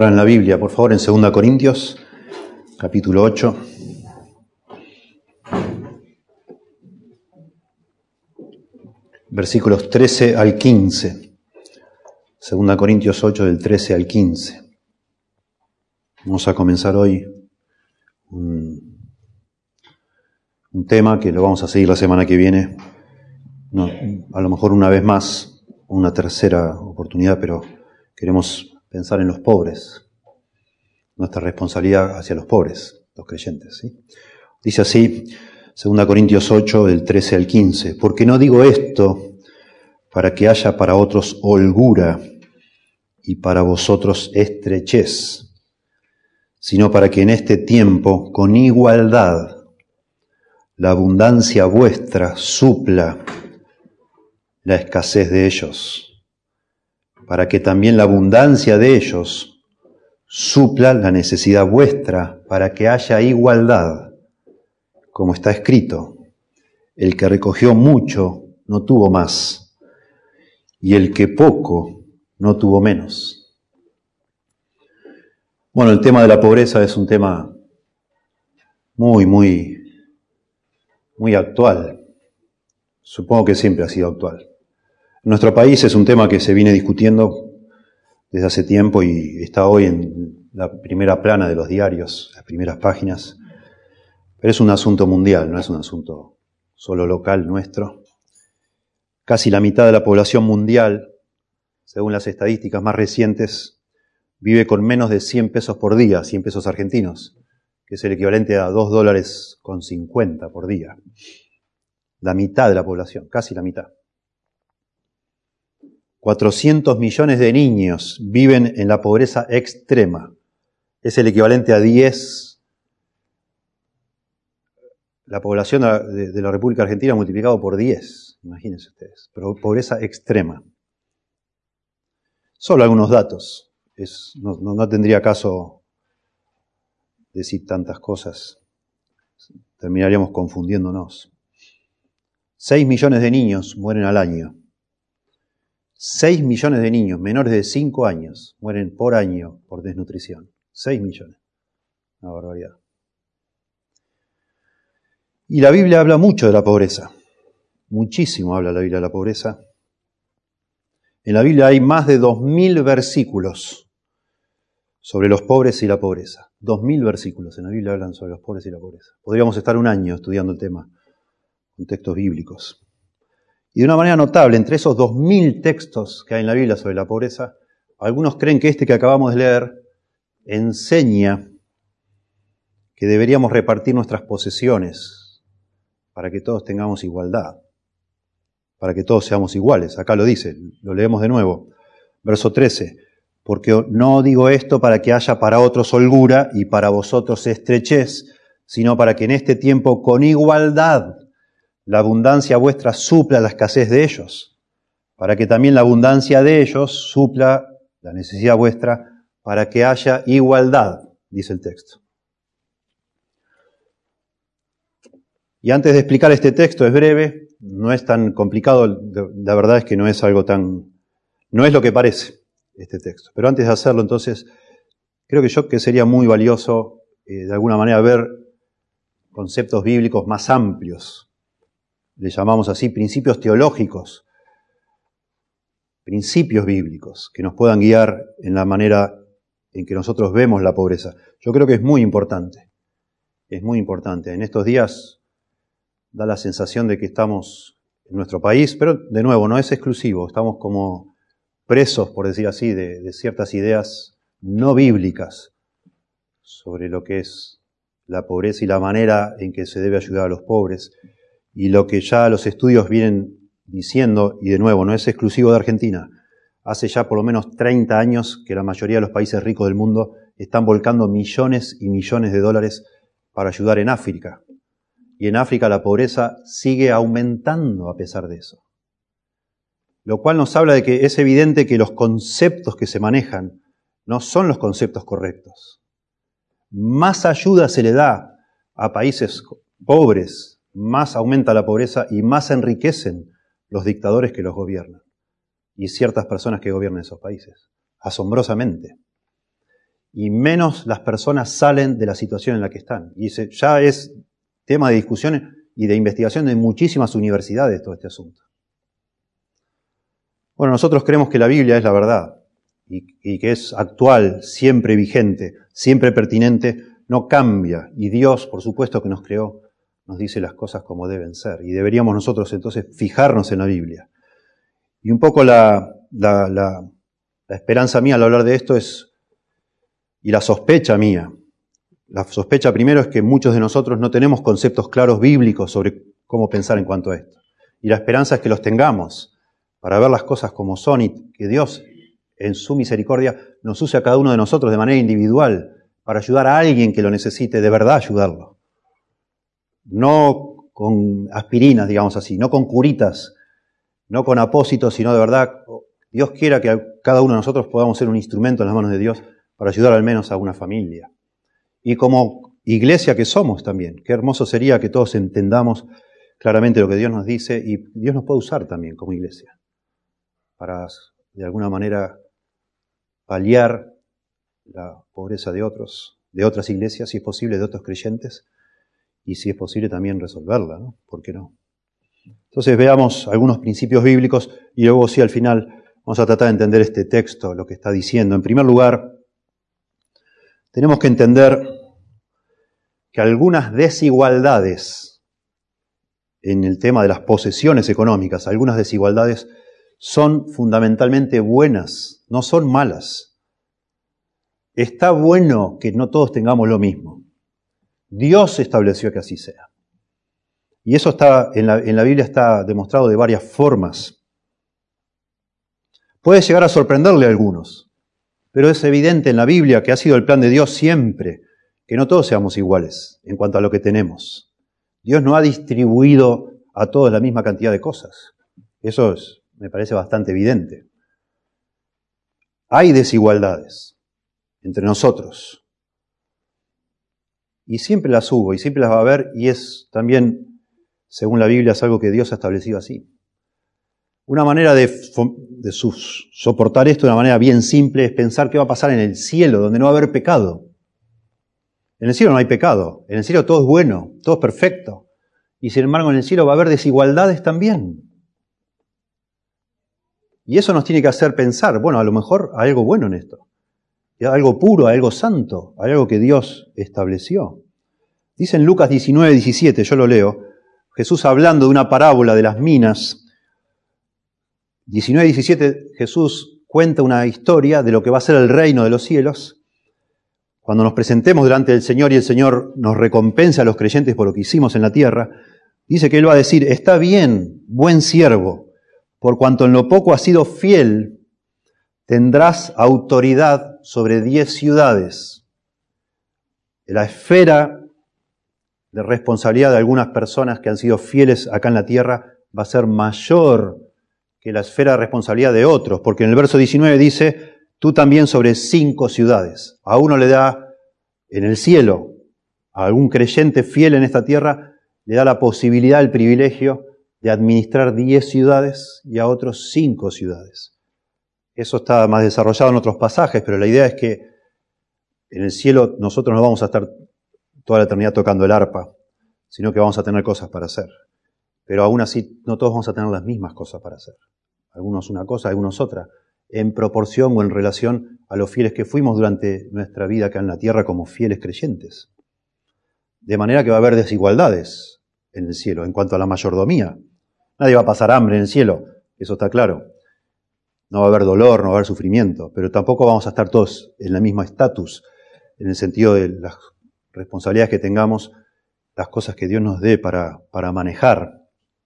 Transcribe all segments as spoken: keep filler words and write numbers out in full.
abran la Biblia, por favor, en segunda Corintios, capítulo ocho. Versículos trece al quince. segunda Corintios ocho, del trece al quince. Vamos a comenzar hoy un, un tema que lo vamos a seguir la semana que viene. No, a lo mejor una vez más, una tercera oportunidad, pero queremos pensar en los pobres, nuestra responsabilidad hacia los pobres, los creyentes, ¿sí? Dice así, segunda Corintios ocho, del trece al quince, porque no digo esto para que haya para otros holgura y para vosotros estrechez, sino para que en este tiempo, con igualdad, la abundancia vuestra supla la escasez de ellos, para que también la abundancia de ellos supla la necesidad vuestra, para que haya igualdad, como está escrito, el que recogió mucho no tuvo más, y el que poco no tuvo menos. Bueno, el tema de la pobreza es un tema muy, muy, muy actual. Supongo que siempre ha sido actual. En nuestro país es un tema que se viene discutiendo desde hace tiempo y está hoy en la primera plana de los diarios, las primeras páginas. Pero es un asunto mundial, no es un asunto solo local nuestro. Casi la mitad de la población mundial, según las estadísticas más recientes, vive con menos de cien pesos por día, cien pesos argentinos, que es el equivalente a dos dólares con cincuenta por día. La mitad de la población, casi la mitad. cuatrocientos millones de niños viven en la pobreza extrema. Es el equivalente a diez. La población de la República Argentina multiplicado por diez. Imagínense ustedes. Pero pobreza extrema. Solo algunos datos. Es, no, no, no tendría caso decir tantas cosas. Terminaríamos confundiéndonos. seis millones de niños mueren al año. seis millones de niños menores de cinco años mueren por año por desnutrición. seis millones. Una barbaridad. Y la Biblia habla mucho de la pobreza. Muchísimo habla la Biblia de la pobreza. En la Biblia hay más de dos mil versículos sobre los pobres y la pobreza. Dos mil versículos en la Biblia hablan sobre los pobres y la pobreza. Podríamos estar un año estudiando el tema con textos bíblicos. Y de una manera notable, entre esos dos mil textos que hay en la Biblia sobre la pobreza, algunos creen que este que acabamos de leer enseña que deberíamos repartir nuestras posesiones para que todos tengamos igualdad, para que todos seamos iguales. Acá lo dice, lo leemos de nuevo. Verso trece, porque no digo esto para que haya para otros holgura y para vosotros estrechez, sino para que en este tiempo con igualdad la abundancia vuestra supla la escasez de ellos, para que también la abundancia de ellos supla la necesidad vuestra, para que haya igualdad, dice el texto. Y antes de explicar este texto, es breve, no es tan complicado, la verdad es que no es algo tan, no es lo que parece este texto. Pero antes de hacerlo, entonces, creo que yo que sería muy valioso, eh, de alguna manera, ver conceptos bíblicos más amplios. Le llamamos así principios teológicos, principios bíblicos que nos puedan guiar en la manera en que nosotros vemos la pobreza. Yo creo que es muy importante, es muy importante. En estos días da la sensación de que estamos en nuestro país, pero de nuevo no es exclusivo, estamos como presos, por decir así, de, de ciertas ideas no bíblicas sobre lo que es la pobreza y la manera en que se debe ayudar a los pobres. Y lo que ya los estudios vienen diciendo, y de nuevo, no es exclusivo de Argentina, hace ya por lo menos treinta años que la mayoría de los países ricos del mundo están volcando millones y millones de dólares para ayudar en África. Y en África la pobreza sigue aumentando a pesar de eso. Lo cual nos habla de que es evidente que los conceptos que se manejan no son los conceptos correctos. Más ayuda se le da a países pobres, más aumenta la pobreza y más enriquecen los dictadores que los gobiernan y ciertas personas que gobiernan esos países, asombrosamente. y menos las personas salen de la situación en la que están. Y ese ya es tema de discusión y de investigación de muchísimas universidades todo este asunto. Bueno, nosotros creemos que la Biblia es la verdad y, y que es actual, siempre vigente, siempre pertinente, no cambia. Y Dios, por supuesto que nos creó, nos dice las cosas como deben ser. Y deberíamos nosotros entonces fijarnos en la Biblia. Y un poco la, la, la, la esperanza mía al hablar de esto es, y la sospecha mía, la sospecha primero es que muchos de nosotros no tenemos conceptos claros bíblicos sobre cómo pensar en cuanto a esto. Y la esperanza es que los tengamos para ver las cosas como son y que Dios, en su misericordia, nos use a cada uno de nosotros de manera individual para ayudar a alguien que lo necesite, de verdad ayudarlo. No con aspirinas, digamos así, no con curitas, no con apósitos, sino de verdad, Dios quiera que cada uno de nosotros podamos ser un instrumento en las manos de Dios para ayudar al menos a una familia. Y como iglesia que somos también, qué hermoso sería que todos entendamos claramente lo que Dios nos dice y Dios nos puede usar también como iglesia para, de alguna manera, paliar la pobreza de otros, de otras iglesias, si es posible, de otros creyentes, y si es posible también resolverla, ¿no? ¿Por qué no? Entonces veamos algunos principios bíblicos y luego sí al final vamos a tratar de entender este texto, lo que está diciendo. En primer lugar, tenemos que entender que algunas desigualdades en el tema de las posesiones económicas, algunas desigualdades son fundamentalmente buenas, no son malas. Está bueno que no todos tengamos lo mismo. Dios estableció que así sea. Y eso está en la, en la Biblia está demostrado de varias formas. Puede llegar a sorprenderle a algunos, pero es evidente en la Biblia que ha sido el plan de Dios siempre que no todos seamos iguales en cuanto a lo que tenemos. Dios no ha distribuido a todos la misma cantidad de cosas. Eso es, me parece bastante evidente. Hay desigualdades entre nosotros. Y siempre las hubo, y siempre las va a haber, y es también, según la Biblia, es algo que Dios ha establecido así. Una manera de, de sus, soportar esto de una manera bien simple es pensar qué va a pasar en el cielo, donde no va a haber pecado. En el cielo no hay pecado, en el cielo todo es bueno, todo es perfecto. Y sin embargo en el cielo va a haber desigualdades también. Y eso nos tiene que hacer pensar, bueno, a lo mejor hay algo bueno en esto. Hay algo puro, hay algo santo, hay algo que Dios estableció. Dice en Lucas diecinueve, diecisiete, yo lo leo, Jesús hablando de una parábola de las minas, diecinueve, diecisiete, Jesús cuenta una historia de lo que va a ser el reino de los cielos. Cuando nos presentemos delante del Señor y el Señor nos recompensa a los creyentes por lo que hicimos en la tierra, dice que Él va a decir, está bien, buen siervo, por cuanto en lo poco has sido fiel, tendrás autoridad sobre diez ciudades. La esfera de responsabilidad de algunas personas que han sido fieles acá en la tierra va a ser mayor que la esfera de responsabilidad de otros, porque en el verso diecinueve dice, tú también sobre cinco ciudades. A uno le da en el cielo, a algún creyente fiel en esta tierra, le da la posibilidad, el privilegio de administrar diez ciudades y a otros cinco ciudades. Eso está más desarrollado en otros pasajes, pero la idea es que en el cielo nosotros no vamos a estar toda la eternidad tocando el arpa, sino que vamos a tener cosas para hacer. Pero aún así no todos vamos a tener las mismas cosas para hacer. Algunos una cosa, algunos otra, en proporción o en relación a los fieles que fuimos durante nuestra vida acá en la tierra como fieles creyentes. De manera que va a haber desigualdades en el cielo en cuanto a la mayordomía. Nadie va a pasar hambre en el cielo, eso está claro. No va a haber dolor, no va a haber sufrimiento, pero tampoco vamos a estar todos en el mismo estatus, en el sentido de las responsabilidades que tengamos, las cosas que Dios nos dé para, para manejar.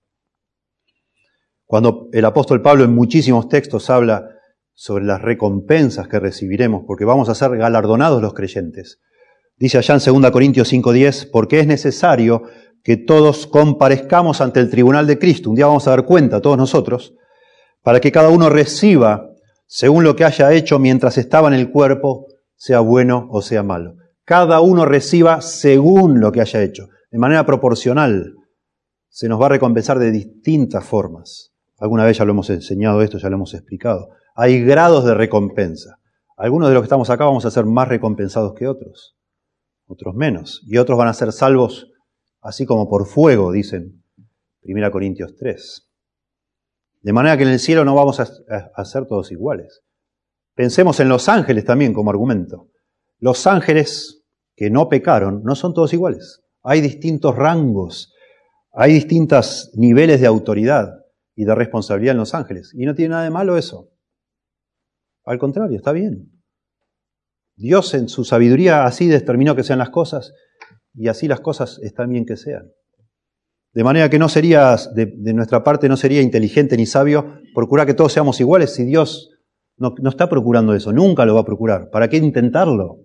Cuando el apóstol Pablo en muchísimos textos habla sobre las recompensas que recibiremos, porque vamos a ser galardonados los creyentes. Dice allá en segunda Corintios cinco diez, porque es necesario que todos comparezcamos ante el tribunal de Cristo. Un día vamos a dar cuenta, todos nosotros, para que cada uno reciba según lo que haya hecho mientras estaba en el cuerpo, sea bueno o sea malo. Cada uno reciba según lo que haya hecho, de manera proporcional. Se nos va a recompensar de distintas formas. Alguna vez ya lo hemos enseñado esto, ya lo hemos explicado. Hay grados de recompensa. Algunos de los que estamos acá vamos a ser más recompensados que otros, otros menos. Y otros van a ser salvos así como por fuego, dicen primera Corintios tres. De manera que en el cielo no vamos a, a, a ser todos iguales. Pensemos en los ángeles también como argumento. Los ángeles que no pecaron no son todos iguales. Hay distintos rangos, hay distintos niveles de autoridad y de responsabilidad en los ángeles. Y no tiene nada de malo eso. Al contrario, está bien. Dios en su sabiduría así determinó que sean las cosas y así las cosas están bien que sean. De manera que no sería, de, de nuestra parte no sería inteligente ni sabio procurar que todos seamos iguales si Dios no, no está procurando eso, nunca lo va a procurar. ¿Para qué intentarlo?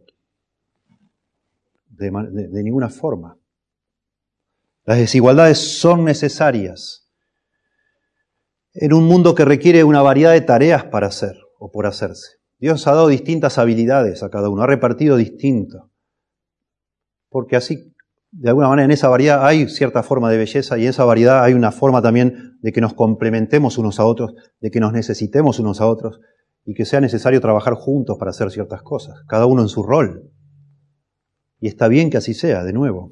De, de, de ninguna forma. Las desigualdades son necesarias en un mundo que requiere una variedad de tareas para hacer o por hacerse. Dios ha dado distintas habilidades a cada uno, ha repartido distinto. Porque así, de alguna manera, en esa variedad hay cierta forma de belleza y en esa variedad hay una forma también de que nos complementemos unos a otros, de que nos necesitemos unos a otros y que sea necesario trabajar juntos para hacer ciertas cosas, cada uno en su rol. Y está bien que así sea, de nuevo.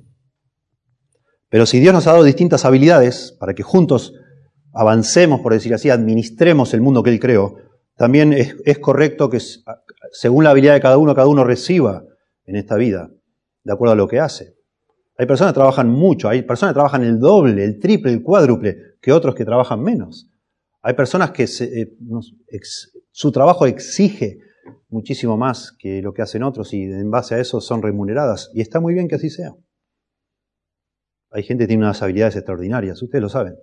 Pero si Dios nos ha dado distintas habilidades para que juntos avancemos, por decir así, administremos el mundo que Él creó, también es, es correcto que según la habilidad de cada uno, cada uno reciba en esta vida, de acuerdo a lo que hace. Hay personas que trabajan mucho, hay personas que trabajan el doble, el triple, el cuádruple, que otros que trabajan menos. Hay personas que se, eh, ex, su trabajo exige muchísimo más que lo que hacen otros y en base a eso son remuneradas. Y está muy bien que así sea. Hay gente que tiene unas habilidades extraordinarias, ustedes lo saben.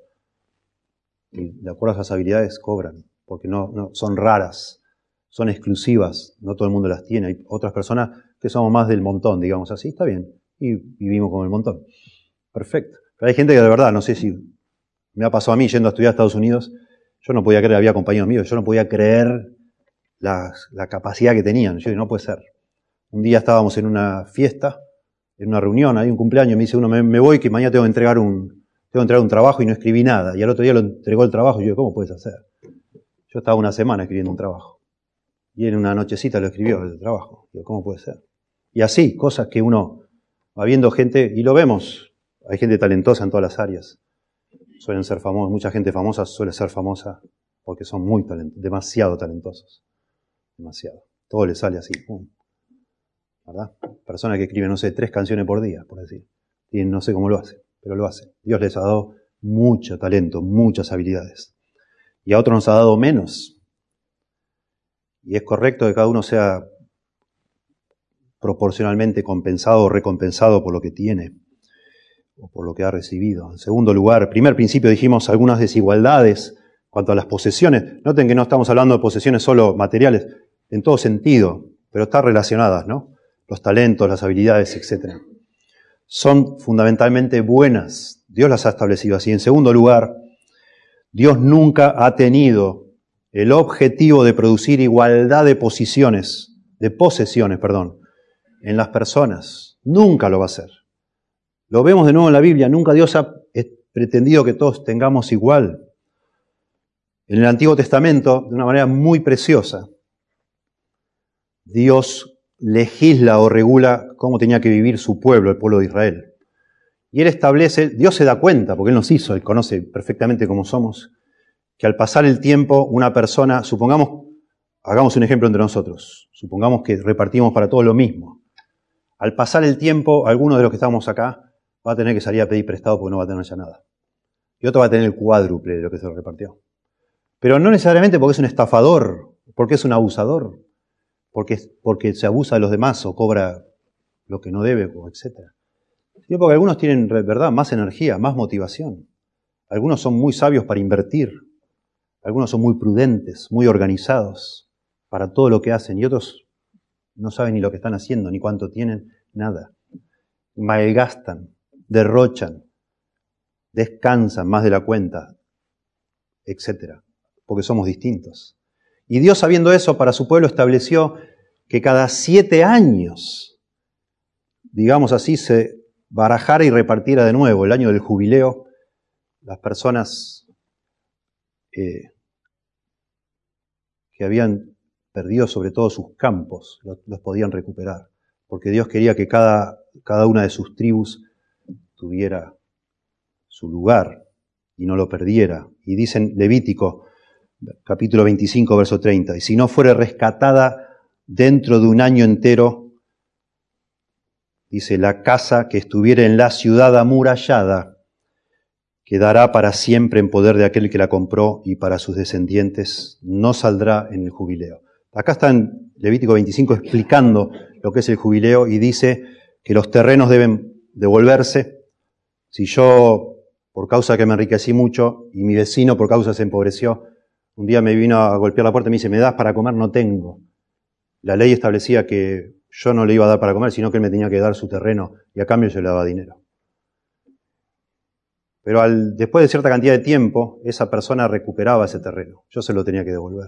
Y de acuerdo a esas habilidades cobran, porque no, no son raras, son exclusivas, no todo el mundo las tiene. Hay otras personas que somos más del montón, digamos así, está bien, y vivimos con el montón. Perfecto. Pero hay gente que de verdad, no sé si me ha pasado a mí yendo a estudiar a Estados Unidos, yo no podía creer, había compañeros míos, yo no podía creer la, la capacidad que tenían. Yo dije, no puede ser. Un día estábamos en una fiesta, en una reunión, hay un cumpleaños, me dice uno, me, me voy que mañana tengo que entregar un, tengo que entregar un trabajo y no escribí nada. Y al otro día lo entregó el trabajo y yo, ¿cómo puedes hacer? Yo estaba una semana escribiendo un trabajo. Y en una nochecita lo escribió el trabajo. Digo, ¿cómo puede ser? Y así, cosas que uno va viendo gente, y lo vemos, hay gente talentosa en todas las áreas. Suelen ser famosos, mucha gente famosa suele ser famosa porque son muy talentosos, demasiado talentosos. Demasiado. Todo le sale así, pum. ¿Verdad? Personas que escriben, no sé, tres canciones por día, por decir. Y no sé cómo lo hacen, pero lo hacen. Dios les ha dado mucho talento, muchas habilidades. Y a otros nos ha dado menos. Y es correcto que cada uno sea proporcionalmente compensado o recompensado por lo que tiene o por lo que ha recibido. En segundo lugar, primer principio dijimos algunas desigualdades cuanto a las posesiones. Noten que no estamos hablando de posesiones solo materiales, en todo sentido, pero están relacionadas, ¿no? Los talentos, las habilidades, etcétera. Son fundamentalmente buenas. Dios las ha establecido así. En segundo lugar, Dios nunca ha tenido el objetivo de producir igualdad de posiciones, de posesiones, perdón, en las personas. Nunca lo va a hacer. Lo vemos de nuevo en la Biblia. Nunca Dios ha pretendido que todos tengamos igual. En el Antiguo Testamento, de una manera muy preciosa, Dios legisla o regula cómo tenía que vivir su pueblo, el pueblo de Israel. Y Él establece, Dios se da cuenta, porque Él nos hizo, Él conoce perfectamente cómo somos, que al pasar el tiempo una persona, supongamos, hagamos un ejemplo entre nosotros, supongamos que repartimos para todos lo mismo. Al pasar el tiempo, alguno de los que estamos acá va a tener que salir a pedir prestado porque no va a tener ya nada. Y otro va a tener el cuádruple de lo que se lo repartió. Pero no necesariamente porque es un estafador, porque es un abusador, porque, porque se abusa de los demás o cobra lo que no debe, etcétera. Sino porque algunos tienen, verdad, más energía, más motivación. Algunos son muy sabios para invertir. Algunos son muy prudentes, muy organizados para todo lo que hacen. Y otros no saben ni lo que están haciendo, ni cuánto tienen, nada. Malgastan, derrochan, descansan más de la cuenta, etcétera. Porque somos distintos. Y Dios, sabiendo eso, para su pueblo estableció que cada siete años, digamos así, se barajara y repartiera de nuevo, el año del jubileo, las personas eh, que habían perdido sobre todo sus campos, los, los podían recuperar, porque Dios quería que cada, cada una de sus tribus tuviera su lugar y no lo perdiera. Y dice en Levítico, capítulo veinticinco, verso treinta, y si no fuere rescatada dentro de un año entero, dice, la casa que estuviera en la ciudad amurallada quedará para siempre en poder de aquel que la compró y para sus descendientes no saldrá en el jubileo. Acá está en Levítico veinticinco explicando lo que es el jubileo y dice que los terrenos deben devolverse. Si yo, por causa que me enriquecí mucho y mi vecino por causa se empobreció, un día me vino a golpear la puerta y me dice, ¿me das para comer? No tengo. La ley establecía que yo no le iba a dar para comer, sino que él me tenía que dar su terreno y a cambio yo le daba dinero. Pero al, después de cierta cantidad de tiempo, esa persona recuperaba ese terreno. Yo se lo tenía que devolver.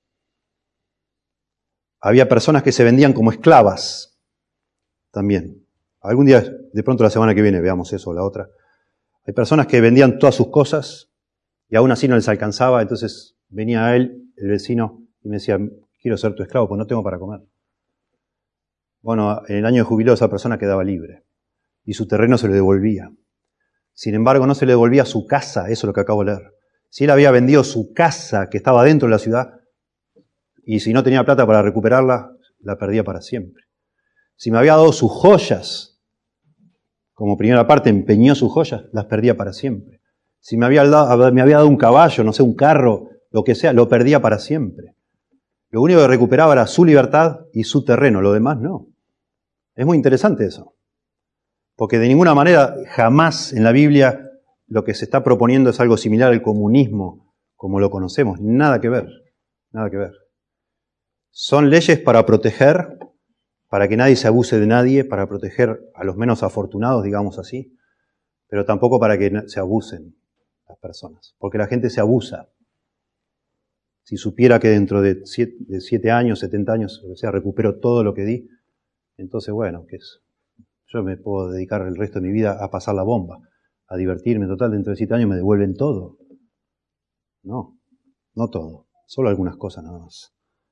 Había personas que se vendían como esclavas también. Algún día, de pronto la semana que viene, veamos eso o la otra. Hay personas que vendían todas sus cosas y aún así no les alcanzaba, entonces venía a él, el vecino, y me decía, quiero ser tu esclavo, pues no tengo para comer. Bueno, en el año de jubileo esa persona quedaba libre y su terreno se le devolvía. Sin embargo, no se le devolvía su casa, eso es lo que acabo de leer. Si él había vendido su casa que estaba dentro de la ciudad, y si no tenía plata para recuperarla, la perdía para siempre. Si me había dado sus joyas, como primera parte empeñó sus joyas, las perdía para siempre. Si me había dado, me había dado un caballo, no sé, un carro, lo que sea, lo perdía para siempre. Lo único que recuperaba era su libertad y su terreno, lo demás no. Es muy interesante eso. Porque de ninguna manera, jamás en la Biblia, lo que se está proponiendo es algo similar al comunismo, como lo conocemos. Nada que ver, nada que ver. Son leyes para proteger, para que nadie se abuse de nadie, para proteger a los menos afortunados, digamos así, pero tampoco para que se abusen las personas, porque la gente se abusa. Si supiera que dentro de siete, de siete años, setenta años, o sea, recupero todo lo que di, entonces, bueno, ¿qué es? Yo me puedo dedicar el resto de mi vida a pasar la bomba, a divertirme. Total, dentro de siete años me devuelven todo. No, no todo, solo algunas cosas nada más.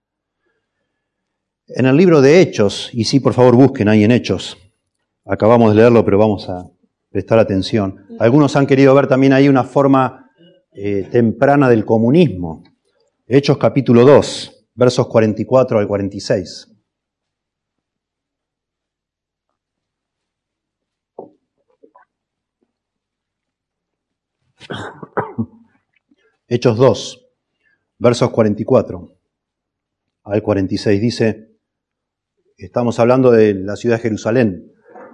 En el libro de Hechos, y sí, por favor, busquen ahí en Hechos, acabamos de leerlo, pero vamos a prestar atención. Algunos han querido ver también ahí una forma eh, temprana del comunismo. Hechos capítulo dos, versos cuarenta y cuatro al cuarenta y seis. Hechos dos, versos cuarenta y cuatro al cuarenta y seis, dice, estamos hablando de la ciudad de Jerusalén.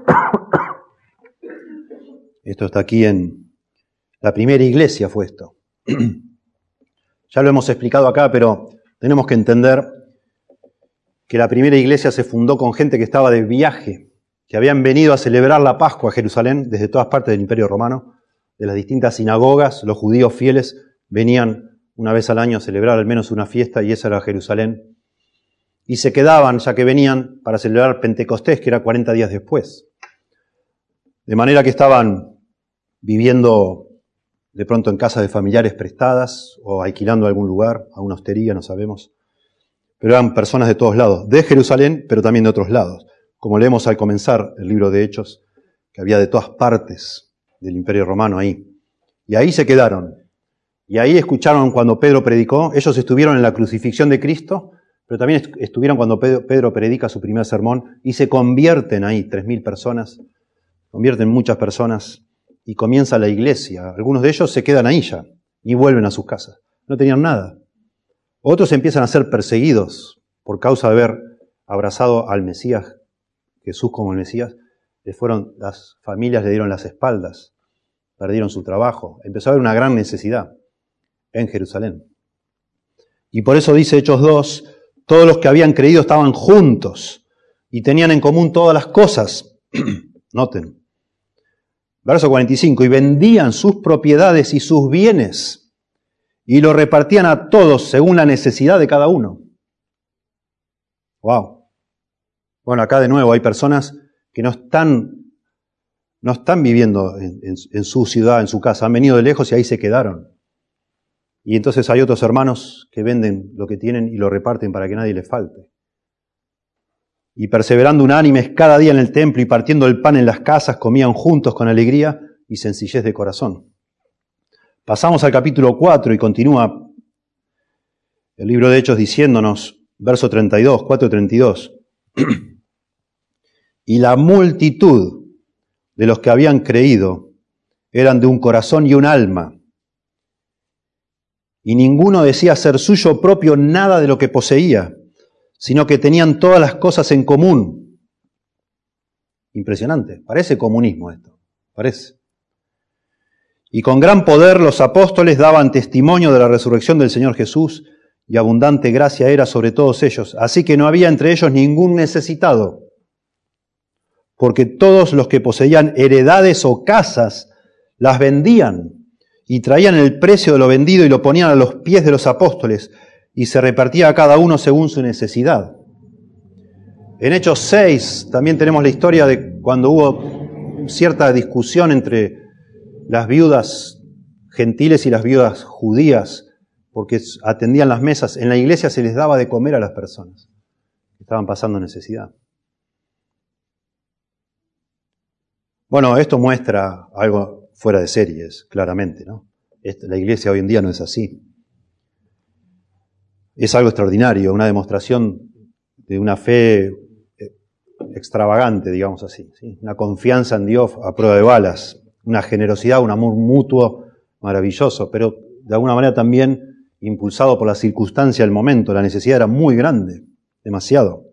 Esto está aquí en la primera iglesia, fue esto. Ya lo hemos explicado acá, pero tenemos que entender que la primera iglesia se fundó con gente que estaba de viaje, que habían venido a celebrar la Pascua a Jerusalén desde todas partes del Imperio Romano, de las distintas sinagogas. Los judíos fieles venían una vez al año a celebrar al menos una fiesta, y esa era Jerusalén. Y se quedaban, ya que venían, para celebrar Pentecostés, que era cuarenta días después. De manera que estaban viviendo de pronto en casas de familiares prestadas o alquilando algún lugar, a una hostería, no sabemos. Pero eran personas de todos lados, de Jerusalén, pero también de otros lados. Como leemos al comenzar el libro de Hechos, que había de todas partes del Imperio Romano ahí. Y ahí se quedaron. Y ahí escucharon cuando Pedro predicó. Ellos estuvieron en la crucifixión de Cristo, pero también estuvieron cuando Pedro, Pedro predica su primer sermón, y se convierten ahí, tres mil personas, convierten muchas personas, y comienza la iglesia. Algunos de ellos se quedan ahí ya, y vuelven a sus casas. No tenían nada. Otros empiezan a ser perseguidos por causa de haber abrazado al Mesías, Jesús como el Mesías. Les fueron, las familias le dieron las espaldas, perdieron su trabajo. Empezó a haber una gran necesidad en Jerusalén. Y por eso dice Hechos dos, todos los que habían creído estaban juntos y tenían en común todas las cosas. Noten. Verso cuarenta y cinco, y vendían sus propiedades y sus bienes y lo repartían a todos según la necesidad de cada uno. Wow. Bueno, acá de nuevo hay personas que no están, no están viviendo en, en, en su ciudad, en su casa, han venido de lejos y ahí se quedaron. Y entonces hay otros hermanos que venden lo que tienen y lo reparten para que nadie les falte. Y perseverando unánimes cada día en el templo y partiendo el pan en las casas, comían juntos con alegría y sencillez de corazón. Pasamos al capítulo cuatro y continúa el libro de Hechos diciéndonos, verso treinta y dos, cuatro treinta y dos, y la multitud de los que habían creído eran de un corazón y un alma, y ninguno decía ser suyo propio nada de lo que poseía, sino que tenían todas las cosas en común. Impresionante, parece comunismo esto, parece. Y con gran poder los apóstoles daban testimonio de la resurrección del Señor Jesús, y abundante gracia era sobre todos ellos. Así que no había entre ellos ningún necesitado, porque todos los que poseían heredades o casas las vendían y traían el precio de lo vendido y lo ponían a los pies de los apóstoles, y se repartía a cada uno según su necesidad. En Hechos seis también tenemos la historia de cuando hubo cierta discusión entre las viudas gentiles y las viudas judías, porque atendían las mesas. En la iglesia se les daba de comer a las personas que estaban pasando necesidad. Bueno, esto muestra algo fuera de series, claramente, ¿no? La iglesia hoy en día no es así. Es algo extraordinario, una demostración de una fe extravagante, digamos así, ¿sí? Una confianza en Dios a prueba de balas, una generosidad, un amor mutuo maravilloso, pero de alguna manera también impulsado por la circunstancia del momento. La necesidad era muy grande, demasiado.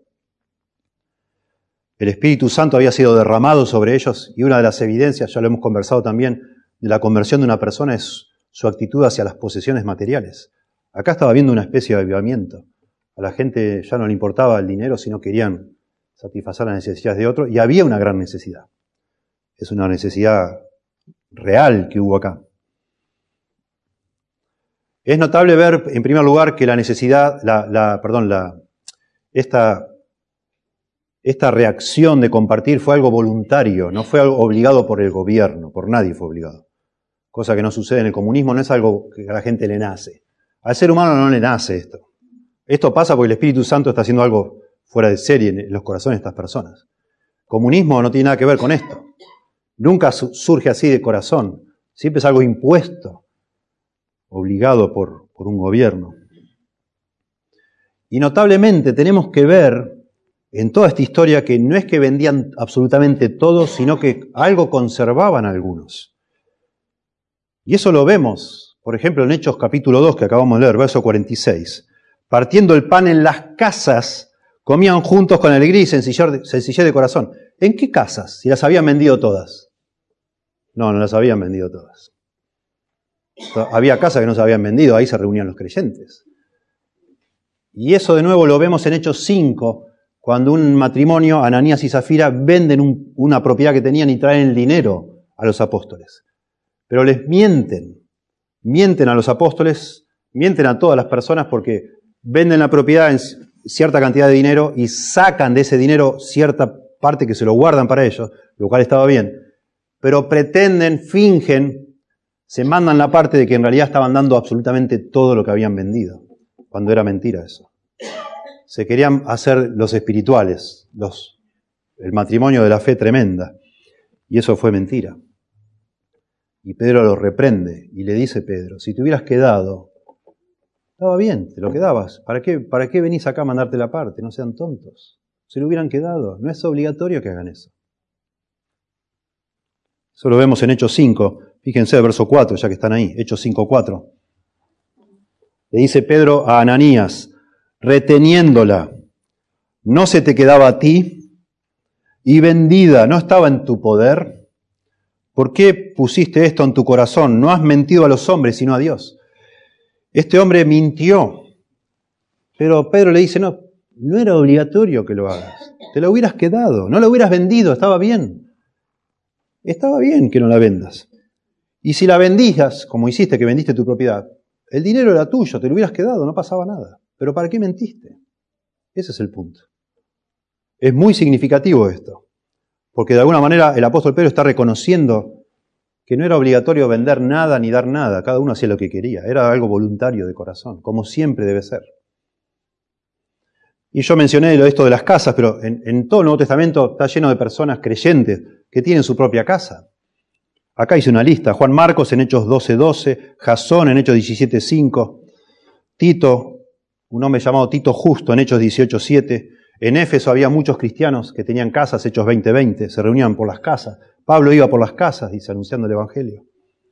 El Espíritu Santo había sido derramado sobre ellos y una de las evidencias, ya lo hemos conversado también, de la conversión de una persona es su actitud hacia las posesiones materiales. Acá estaba habiendo una especie de avivamiento. A la gente ya no le importaba el dinero, sino querían satisfacer las necesidades de otro, y había una gran necesidad. Es una necesidad real que hubo acá. Es notable ver, en primer lugar, que la necesidad, la, la, perdón, la, esta, esta reacción de compartir fue algo voluntario, no fue algo obligado por el gobierno, por nadie fue obligado. Cosa que no sucede en el comunismo, no es algo que a la gente le nace. Al ser humano no le nace esto. Esto pasa porque el Espíritu Santo está haciendo algo fuera de serie en los corazones de estas personas. Comunismo no tiene nada que ver con esto. Nunca surge así de corazón. Siempre es algo impuesto, obligado por, por un gobierno. Y notablemente tenemos que ver en toda esta historia que no es que vendían absolutamente todo, sino que algo conservaban algunos. Y eso lo vemos, por ejemplo, en Hechos capítulo dos, que acabamos de leer, verso cuarenta y seis. Partiendo el pan en las casas, comían juntos con alegría y sencillez de corazón. ¿En qué casas? Si las habían vendido todas. No, no las habían vendido todas. Había casas que no se habían vendido, ahí se reunían los creyentes. Y eso de nuevo lo vemos en Hechos cinco, cuando un matrimonio, Ananías y Zafira, venden un, una propiedad que tenían y traen el dinero a los apóstoles. Pero les mienten, mienten a los apóstoles, mienten a todas las personas porque venden la propiedad en cierta cantidad de dinero y sacan de ese dinero cierta parte que se lo guardan para ellos, lo cual estaba bien, pero pretenden, fingen, se mandan la parte de que en realidad estaban dando absolutamente todo lo que habían vendido, cuando era mentira eso. Se querían hacer los espirituales, los, el matrimonio de la fe tremenda, y eso fue mentira. Y Pedro lo reprende y le dice, Pedro, si te hubieras quedado, estaba bien, te lo quedabas. ¿Para qué, para qué venís acá a mandarte la parte? No sean tontos. Se lo hubieran quedado. No es obligatorio que hagan eso. Eso lo vemos en Hechos cinco. Fíjense, verso cuatro, ya que están ahí. Hechos cinco, cuatro. Le dice Pedro a Ananías, reteniéndola, ¿no se te quedaba a ti? Y vendida, ¿no estaba en tu poder? ¿Por qué pusiste esto en tu corazón? No has mentido a los hombres, sino a Dios. Este hombre mintió. Pero Pedro le dice, no, no era obligatorio que lo hagas. Te lo hubieras quedado, no lo hubieras vendido, estaba bien. Estaba bien que no la vendas. Y si la vendías, como hiciste que vendiste tu propiedad, el dinero era tuyo, te lo hubieras quedado, no pasaba nada. Pero ¿para qué mentiste? Ese es el punto. Es muy significativo esto. Porque de alguna manera el apóstol Pedro está reconociendo que no era obligatorio vender nada ni dar nada, cada uno hacía lo que quería, era algo voluntario de corazón, como siempre debe ser. Y yo mencioné lo esto de las casas, pero en, en todo el Nuevo Testamento está lleno de personas creyentes que tienen su propia casa. Acá hice una lista: Juan Marcos en Hechos doce doce, Jasón en Hechos diecisiete cinco, Tito, un hombre llamado Tito Justo en Hechos dieciocho siete, en Éfeso había muchos cristianos que tenían casas, Hechos veinte veinte, se reunían por las casas. Pablo iba por las casas, dice, anunciando el Evangelio.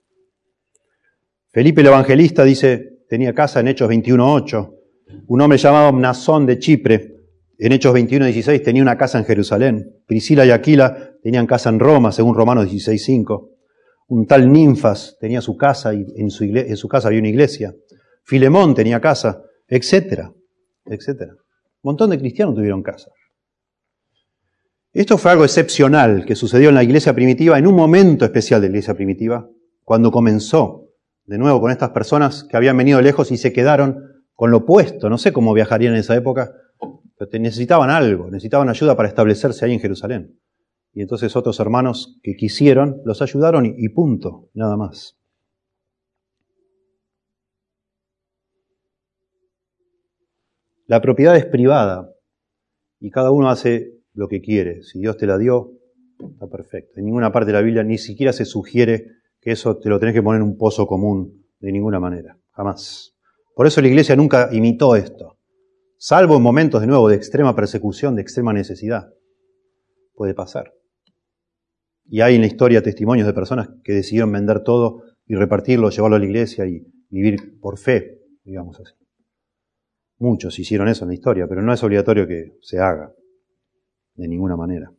Felipe el Evangelista, dice, tenía casa en Hechos veintiuno ocho. Un hombre llamado Mnasón de Chipre, en Hechos veintiuno dieciséis, tenía una casa en Jerusalén. Priscila y Aquila tenían casa en Roma, según Romanos dieciséis cinco. Un tal Ninfas tenía su casa y en su, igle- en su casa había una iglesia. Filemón tenía casa, etcétera, etcétera. Un montón de cristianos tuvieron casa. Esto fue algo excepcional que sucedió en la iglesia primitiva, en un momento especial de la iglesia primitiva, cuando comenzó de nuevo con estas personas que habían venido lejos y se quedaron con lo opuesto. No sé cómo viajarían en esa época, pero necesitaban algo, necesitaban ayuda para establecerse ahí en Jerusalén. Y entonces otros hermanos que quisieron, los ayudaron y, y punto, nada más. La propiedad es privada y cada uno hace lo que quiere. Si Dios te la dio, está perfecto. En ninguna parte de la Biblia ni siquiera se sugiere que eso te lo tenés que poner en un pozo común, de ninguna manera, jamás. Por eso la Iglesia nunca imitó esto, salvo en momentos de nuevo de extrema persecución, de extrema necesidad. Puede pasar. Y hay en la historia testimonios de personas que decidieron vender todo y repartirlo, llevarlo a la iglesia y vivir por fe, digamos así. Muchos hicieron eso en la historia, pero no es obligatorio que se haga, de ninguna manera.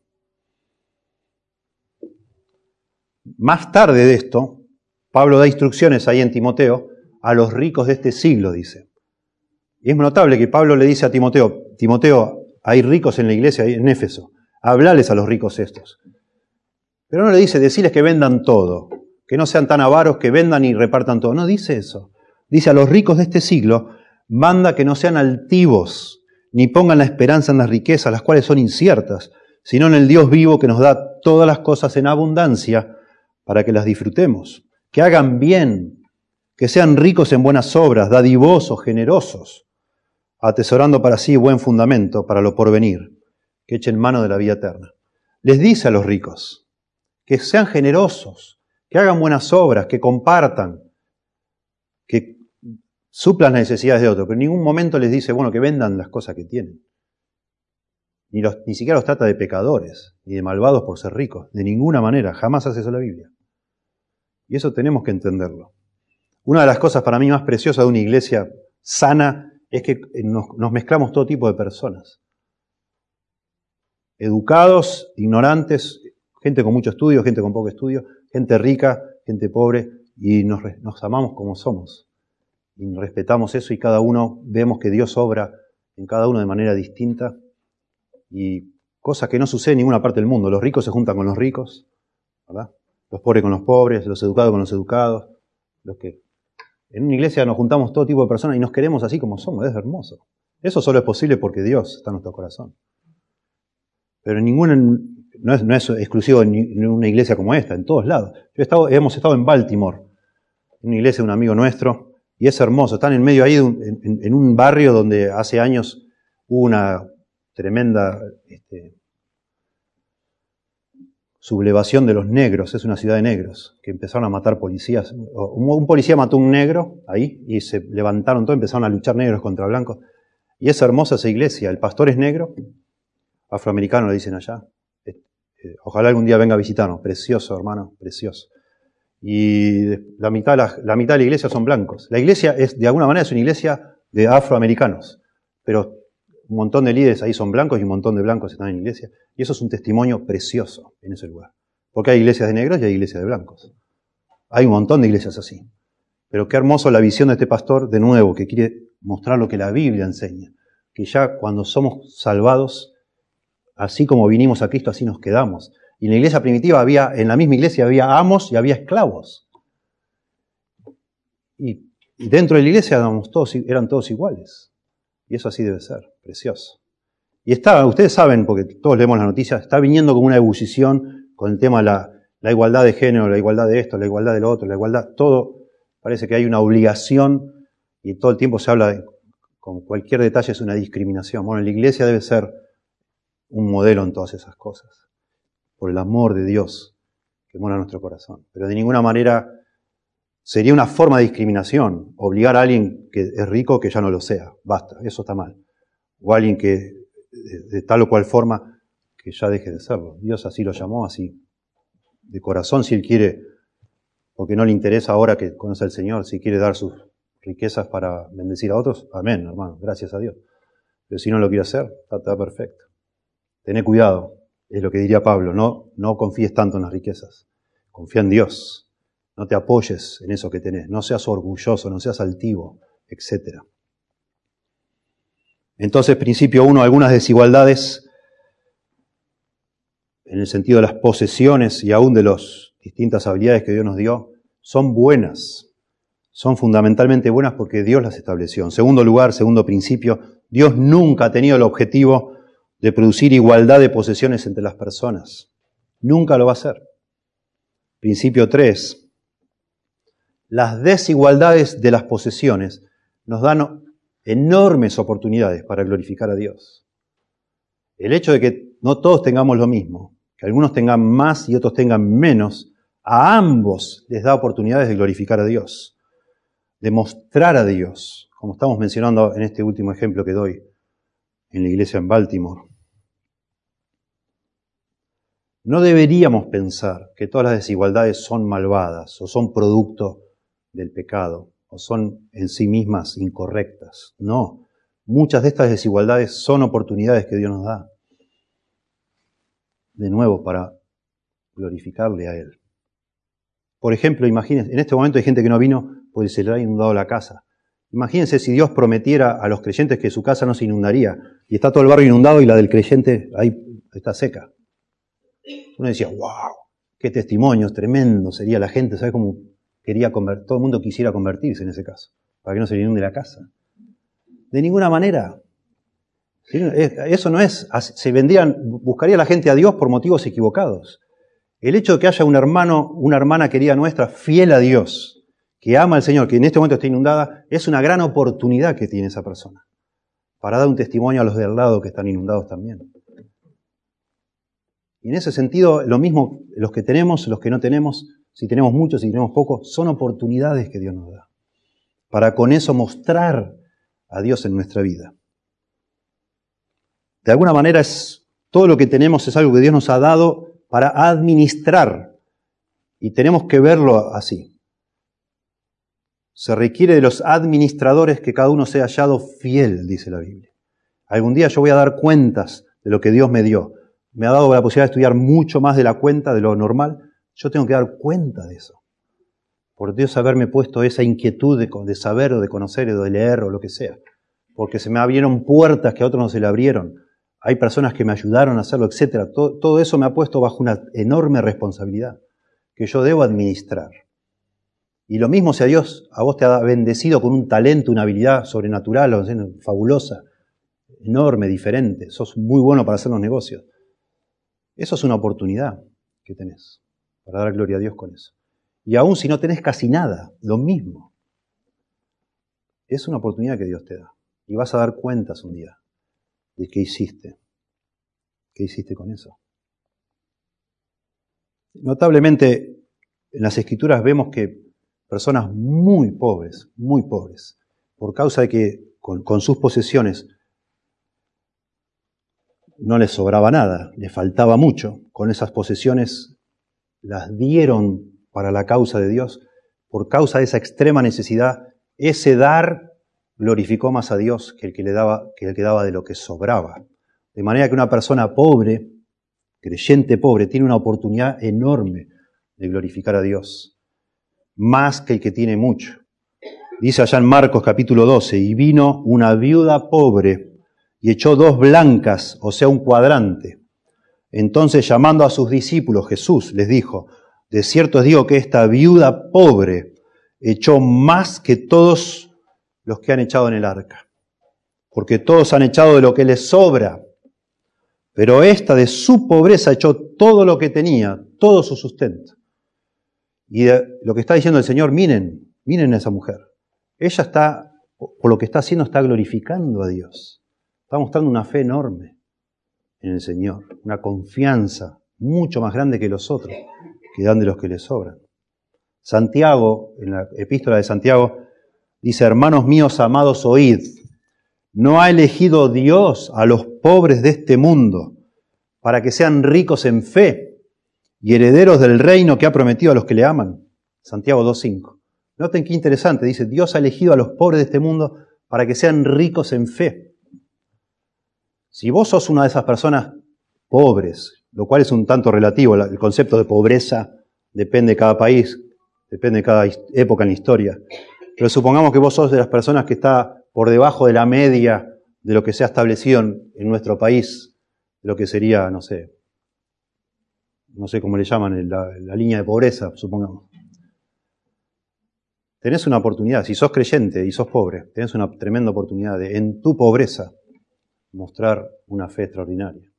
Más tarde de esto, Pablo da instrucciones ahí en Timoteo a los ricos de este siglo, dice. Y es notable que Pablo le dice a Timoteo, Timoteo, hay ricos en la iglesia en Éfeso, hablales a los ricos estos. Pero no le dice, deciles que vendan todo, que no sean tan avaros, que vendan y repartan todo. No dice eso. Dice a los ricos de este siglo, manda que no sean altivos, ni pongan la esperanza en las riquezas, las cuales son inciertas, sino en el Dios vivo que nos da todas las cosas en abundancia para que las disfrutemos. Que hagan bien, que sean ricos en buenas obras, dadivosos, generosos, atesorando para sí buen fundamento para lo porvenir, que echen mano de la vida eterna. Les dice a los ricos, que sean generosos, que hagan buenas obras, que compartan, que suplan las necesidades de otros, pero en ningún momento les dice, bueno, que vendan las cosas que tienen. Ni, los, ni siquiera los trata de pecadores, ni de malvados por ser ricos, de ninguna manera, jamás hace eso la Biblia. Y eso tenemos que entenderlo. Una de las cosas para mí más preciosas de una iglesia sana es que nos, nos mezclamos todo tipo de personas. Educados, ignorantes, gente con mucho estudio, gente con poco estudio, gente rica, gente pobre, y nos, nos amamos como somos. Y respetamos eso y cada uno vemos que Dios obra en cada uno de manera distinta. Y cosas que no suceden en ninguna parte del mundo. Los ricos se juntan con los ricos, ¿verdad? Los pobres con los pobres, los educados con los educados. Los que... En una iglesia nos juntamos todo tipo de personas y nos queremos así como somos. Es hermoso. Eso solo es posible porque Dios está en nuestro corazón. Pero en ninguna... No es, no es exclusivo en una iglesia como esta, en todos lados. Yo he estado, hemos estado en Baltimore, en una iglesia de un amigo nuestro, y es hermoso. Están en medio ahí, de un, en, en un barrio donde hace años hubo una tremenda este, sublevación de los negros. Es una ciudad de negros, que empezaron a matar policías. Un, un policía mató a un negro ahí, y se levantaron todos, empezaron a luchar negros contra blancos. Y es hermosa esa iglesia. El pastor es negro, afroamericano le dicen allá. Ojalá algún día venga a visitarnos. Precioso, hermano, precioso. Y la mitad, la, la mitad de la iglesia son blancos. La iglesia es, de alguna manera, es una iglesia de afroamericanos. Pero un montón de líderes ahí son blancos y un montón de blancos están en la iglesia. Y eso es un testimonio precioso en ese lugar. Porque hay iglesias de negros y hay iglesias de blancos. Hay un montón de iglesias así. Pero qué hermoso la visión de este pastor, de nuevo, que quiere mostrar lo que la Biblia enseña. Que ya cuando somos salvados, así como vinimos a Cristo, así nos quedamos. Y en la iglesia primitiva había, en la misma iglesia había amos y había esclavos. Y, y dentro de la iglesia éramos todos, eran todos iguales. Y eso así debe ser, precioso. Y está, ustedes saben, porque todos leemos las noticias, está viniendo como una ebullición con el tema de la, La igualdad de género, la igualdad de esto, la igualdad de lo otro, la igualdad, todo, parece que hay una obligación y todo el tiempo se habla de, con cualquier detalle es una discriminación. Bueno, la iglesia debe ser un modelo en todas esas cosas, por el amor de Dios que mora en nuestro corazón. Pero de ninguna manera sería una forma de discriminación obligar a alguien que es rico que ya no lo sea. Basta, eso está mal. O a alguien que de, de tal o cual forma que ya deje de serlo. Dios así lo llamó, así. De corazón, si Él quiere, porque no le interesa ahora que conoce al Señor, si quiere dar sus riquezas para bendecir a otros, amén, hermano, gracias a Dios. Pero si no lo quiere hacer, está, está perfecto. Tené cuidado, es lo que diría Pablo, no, no confíes tanto en las riquezas, confía en Dios, no te apoyes en eso que tenés, no seas orgulloso, no seas altivo, etcétera. Entonces, principio uno, algunas desigualdades en el sentido de las posesiones y aún de las distintas habilidades que Dios nos dio, son buenas, son fundamentalmente buenas porque Dios las estableció. En segundo lugar, segundo principio, Dios nunca ha tenido el objetivo de producir igualdad de posesiones entre las personas. Nunca lo va a hacer. Principio tres. Las desigualdades de las posesiones nos dan enormes oportunidades para glorificar a Dios. El hecho de que no todos tengamos lo mismo, que algunos tengan más y otros tengan menos, a ambos les da oportunidades de glorificar a Dios, de mostrar a Dios, como estamos mencionando en este último ejemplo que doy en la iglesia en Baltimore. No deberíamos pensar que todas las desigualdades son malvadas o son producto del pecado o son en sí mismas incorrectas. No, muchas de estas desigualdades son oportunidades que Dios nos da. De nuevo, para glorificarle a Él. Por ejemplo, imagínense, en este momento hay gente que no vino porque se le ha inundado la casa. Imagínense si Dios prometiera a los creyentes que su casa no se inundaría y está todo el barrio inundado y la del creyente ahí está seca. Uno decía, wow, qué testimonios, tremendo sería la gente, ¿sabe cómo quería convertir? Todo el mundo quisiera convertirse en ese caso, para que no se le inunde la casa. De ninguna manera. Eso no es, se vendrían, buscaría la gente a Dios por motivos equivocados. El hecho de que haya un hermano, una hermana querida nuestra, fiel a Dios, que ama al Señor, que en este momento está inundada, es una gran oportunidad que tiene esa persona para dar un testimonio a los de al lado que están inundados también. Y en ese sentido, lo mismo, los que tenemos, los que no tenemos, si tenemos mucho, si tenemos poco, son oportunidades que Dios nos da para con eso mostrar a Dios en nuestra vida. De alguna manera, es, todo lo que tenemos es algo que Dios nos ha dado para administrar. Y tenemos que verlo así. Se requiere de los administradores que cada uno sea hallado fiel, dice la Biblia. Algún día yo voy a dar cuentas de lo que Dios me dio. Me ha dado la posibilidad de estudiar mucho más de la cuenta, de lo normal. Yo tengo que dar cuenta de eso. Por Dios haberme puesto esa inquietud de, de saber o de conocer o de leer o lo que sea. Porque se me abrieron puertas que a otros no se le abrieron. Hay personas que me ayudaron a hacerlo, etcétera. Todo, todo eso me ha puesto bajo una enorme responsabilidad que yo debo administrar. Y lo mismo si a Dios a vos te ha bendecido con un talento, una habilidad sobrenatural, o sea, fabulosa, enorme, diferente. Sos muy bueno para hacer los negocios. Eso es una oportunidad que tenés para dar gloria a Dios con eso. Y aún si no tenés casi nada, lo mismo. Es una oportunidad que Dios te da. Y vas a dar cuentas un día de qué hiciste. ¿Qué hiciste con eso? Notablemente, en las Escrituras vemos que personas muy pobres, muy pobres, por causa de que con, con sus posesiones no les sobraba nada, les faltaba mucho, con esas posesiones las dieron para la causa de Dios, por causa de esa extrema necesidad, ese dar glorificó más a Dios que el que le daba, que el que daba de lo que sobraba. De manera que una persona pobre, creyente pobre, tiene una oportunidad enorme de glorificar a Dios, más que el que tiene mucho. Dice allá en Marcos capítulo doce, y vino una viuda pobre y echó dos blancas, o sea, un cuadrante. Entonces, llamando a sus discípulos, Jesús les dijo, de cierto os digo que esta viuda pobre echó más que todos los que han echado en el arca, porque todos han echado de lo que les sobra, pero esta de su pobreza echó todo lo que tenía, todo su sustento. Y de, lo que está diciendo el Señor, miren, miren a esa mujer. Ella está, por lo que está haciendo, está glorificando a Dios. Está mostrando una fe enorme en el Señor, una confianza mucho más grande que los otros, que dan de los que les sobran. Santiago, en la epístola de Santiago, dice, hermanos míos amados, oíd, ¿no ha elegido Dios a los pobres de este mundo para que sean ricos en fe y herederos del reino que ha prometido a los que le aman? Santiago dos cinco. Noten qué interesante, dice, Dios ha elegido a los pobres de este mundo para que sean ricos en fe. Si vos sos una de esas personas pobres, lo cual es un tanto relativo, el concepto de pobreza depende de cada país, depende de cada época en la historia, pero supongamos que vos sos de las personas que está por debajo de la media de lo que se ha establecido en, en nuestro país, lo que sería, no sé, no sé cómo le llaman, la, la línea de pobreza, supongamos. Tenés una oportunidad, si sos creyente y sos pobre, tenés una tremenda oportunidad de, en tu pobreza, mostrar una fe extraordinaria.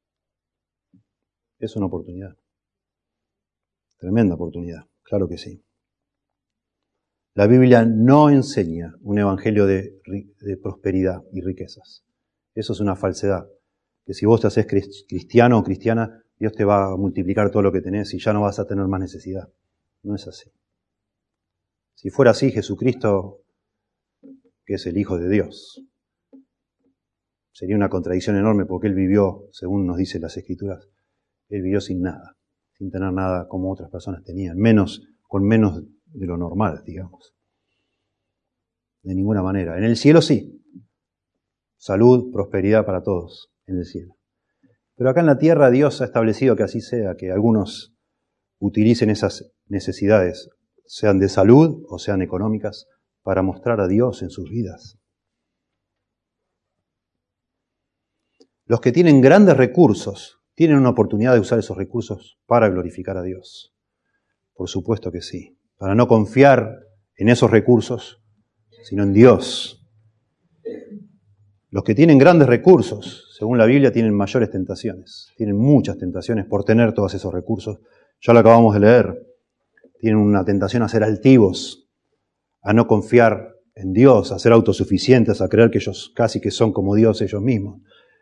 Es una oportunidad. Tremenda oportunidad, claro que sí. La Biblia no enseña un evangelio de, de prosperidad y riquezas. Eso es una falsedad. Que si vos te haces cristiano o cristiana, Dios te va a multiplicar todo lo que tenés y ya no vas a tener más necesidad. No es así. Si fuera así, Jesucristo, que es el Hijo de Dios, sería una contradicción enorme porque Él vivió, según nos dicen las Escrituras, Él vivió sin nada, sin tener nada como otras personas tenían, menos, con menos de lo normal, digamos. De ninguna manera. En el cielo sí. Salud, prosperidad para todos en el cielo. Pero acá en la tierra Dios ha establecido que así sea, que algunos utilicen esas necesidades, sean de salud o sean económicas, para mostrar a Dios en sus vidas. Los que tienen grandes recursos, ¿tienen una oportunidad de usar esos recursos para glorificar a Dios? Por supuesto que sí. Para no confiar en esos recursos, sino en Dios. Los que tienen grandes recursos, según la Biblia, tienen mayores tentaciones. Tienen muchas tentaciones por tener todos esos recursos. Ya lo acabamos de leer. Tienen una tentación a ser altivos, a no confiar en Dios, a ser autosuficientes, a creer que ellos casi que son como Dios ellos mismos.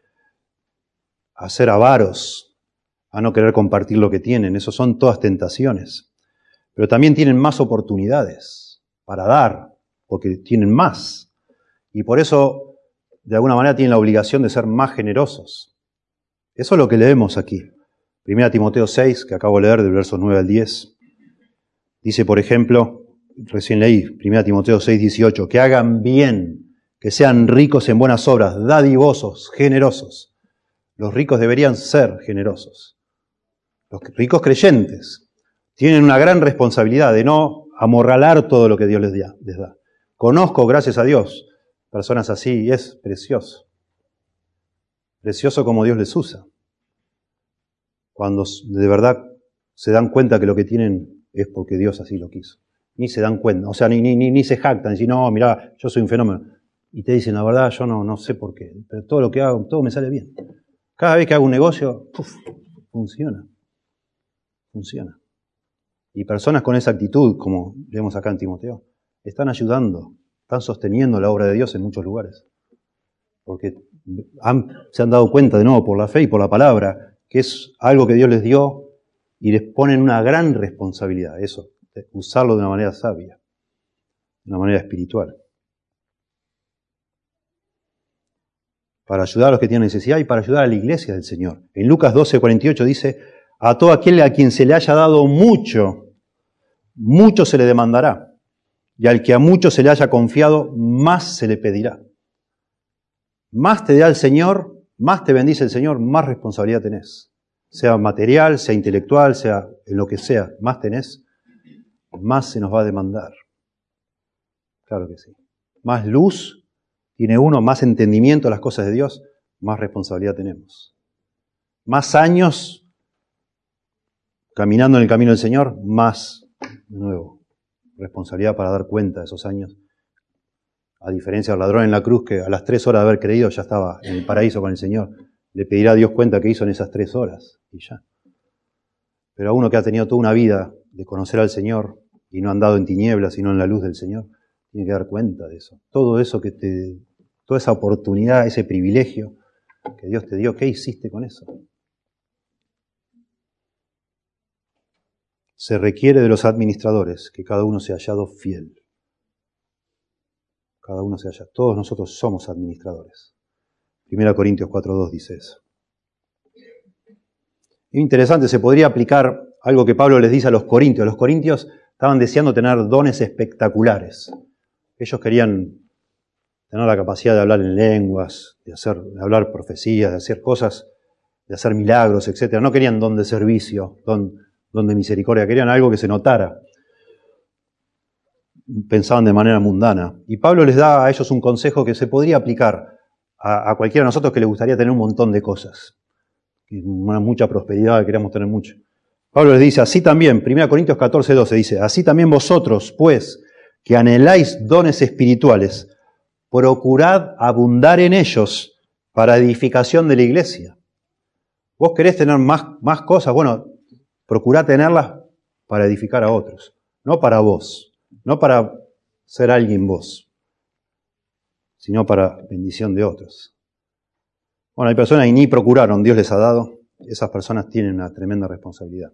A ser avaros, a no querer compartir lo que tienen. Esas son todas tentaciones. Pero también tienen más oportunidades para dar, porque tienen más. Y por eso, de alguna manera, tienen la obligación de ser más generosos. Eso es lo que leemos aquí. Primera Timoteo seis, que acabo de leer, del verso nueve al diez. Dice, por ejemplo, recién leí, Primera Timoteo seis, dieciocho, que hagan bien, que sean ricos en buenas obras, dadivosos, generosos. Los ricos deberían ser generosos. Los ricos creyentes tienen una gran responsabilidad de no amorralar todo lo que Dios les da. Conozco, gracias a Dios, personas así y es precioso. Precioso como Dios les usa. Cuando de verdad se dan cuenta que lo que tienen es porque Dios así lo quiso. Ni se dan cuenta, o sea, ni, ni, ni, ni se jactan, dicen, no, mirá, yo soy un fenómeno. Y te dicen, la verdad, yo no, no sé por qué, pero todo lo que hago, todo me sale bien. Cada vez que hago un negocio, ¡puf!, funciona. Funciona. Y personas con esa actitud, como vemos acá en Timoteo, están ayudando, están sosteniendo la obra de Dios en muchos lugares. Porque han, se han dado cuenta de nuevo por la fe y por la palabra que es algo que Dios les dio y les ponen una gran responsabilidad, eso, de usarlo de una manera sabia, de una manera espiritual. Para ayudar a los que tienen necesidad y para ayudar a la iglesia del Señor. En Lucas doce, cuarenta y ocho dice, a todo aquel a quien se le haya dado mucho, mucho se le demandará. Y al que a mucho se le haya confiado, más se le pedirá. Más te da el Señor, más te bendice el Señor, más responsabilidad tenés. Sea material, sea intelectual, sea en lo que sea, más tenés, más se nos va a demandar. Claro que sí. Más luz tiene uno, más entendimiento de las cosas de Dios, más responsabilidad tenemos. Más años caminando en el camino del Señor, más, de nuevo, responsabilidad para dar cuenta de esos años. A diferencia del ladrón en la cruz, que a las tres horas de haber creído ya estaba en el paraíso con el Señor. Le pedirá a Dios cuenta que hizo en esas tres horas, y ya. Pero a uno que ha tenido toda una vida de conocer al Señor y no ha andado en tinieblas, sino en la luz del Señor, tiene que dar cuenta de eso. Todo eso que te, toda esa oportunidad, ese privilegio que Dios te dio, ¿qué hiciste con eso? Se requiere de los administradores que cada uno sea hallado fiel. Cada uno sea hallado. Todos nosotros somos administradores. Primera Corintios cuatro dos dice eso. Es interesante, se podría aplicar algo que Pablo les dice a los corintios. Los corintios estaban deseando tener dones espectaculares. Ellos querían tener la capacidad de hablar en lenguas, de, hacer, de hablar profecías, de hacer cosas, de hacer milagros, etcétera. No querían don de servicio, don, don de misericordia, querían algo que se notara. Pensaban de manera mundana. Y Pablo les da a ellos un consejo que se podría aplicar a, a cualquiera de nosotros que le gustaría tener un montón de cosas. Una, mucha prosperidad, queremos tener mucho. Pablo les dice, así también, Primera Corintios catorce doce dice, así también vosotros, pues, que anheláis dones espirituales, procurad abundar en ellos para edificación de la iglesia. Vos querés tener más, más cosas, bueno, procurad tenerlas para edificar a otros, no para vos, no para ser alguien vos, sino para bendición de otros. Bueno, hay personas que ni procuraron, Dios les ha dado, esas personas tienen una tremenda responsabilidad.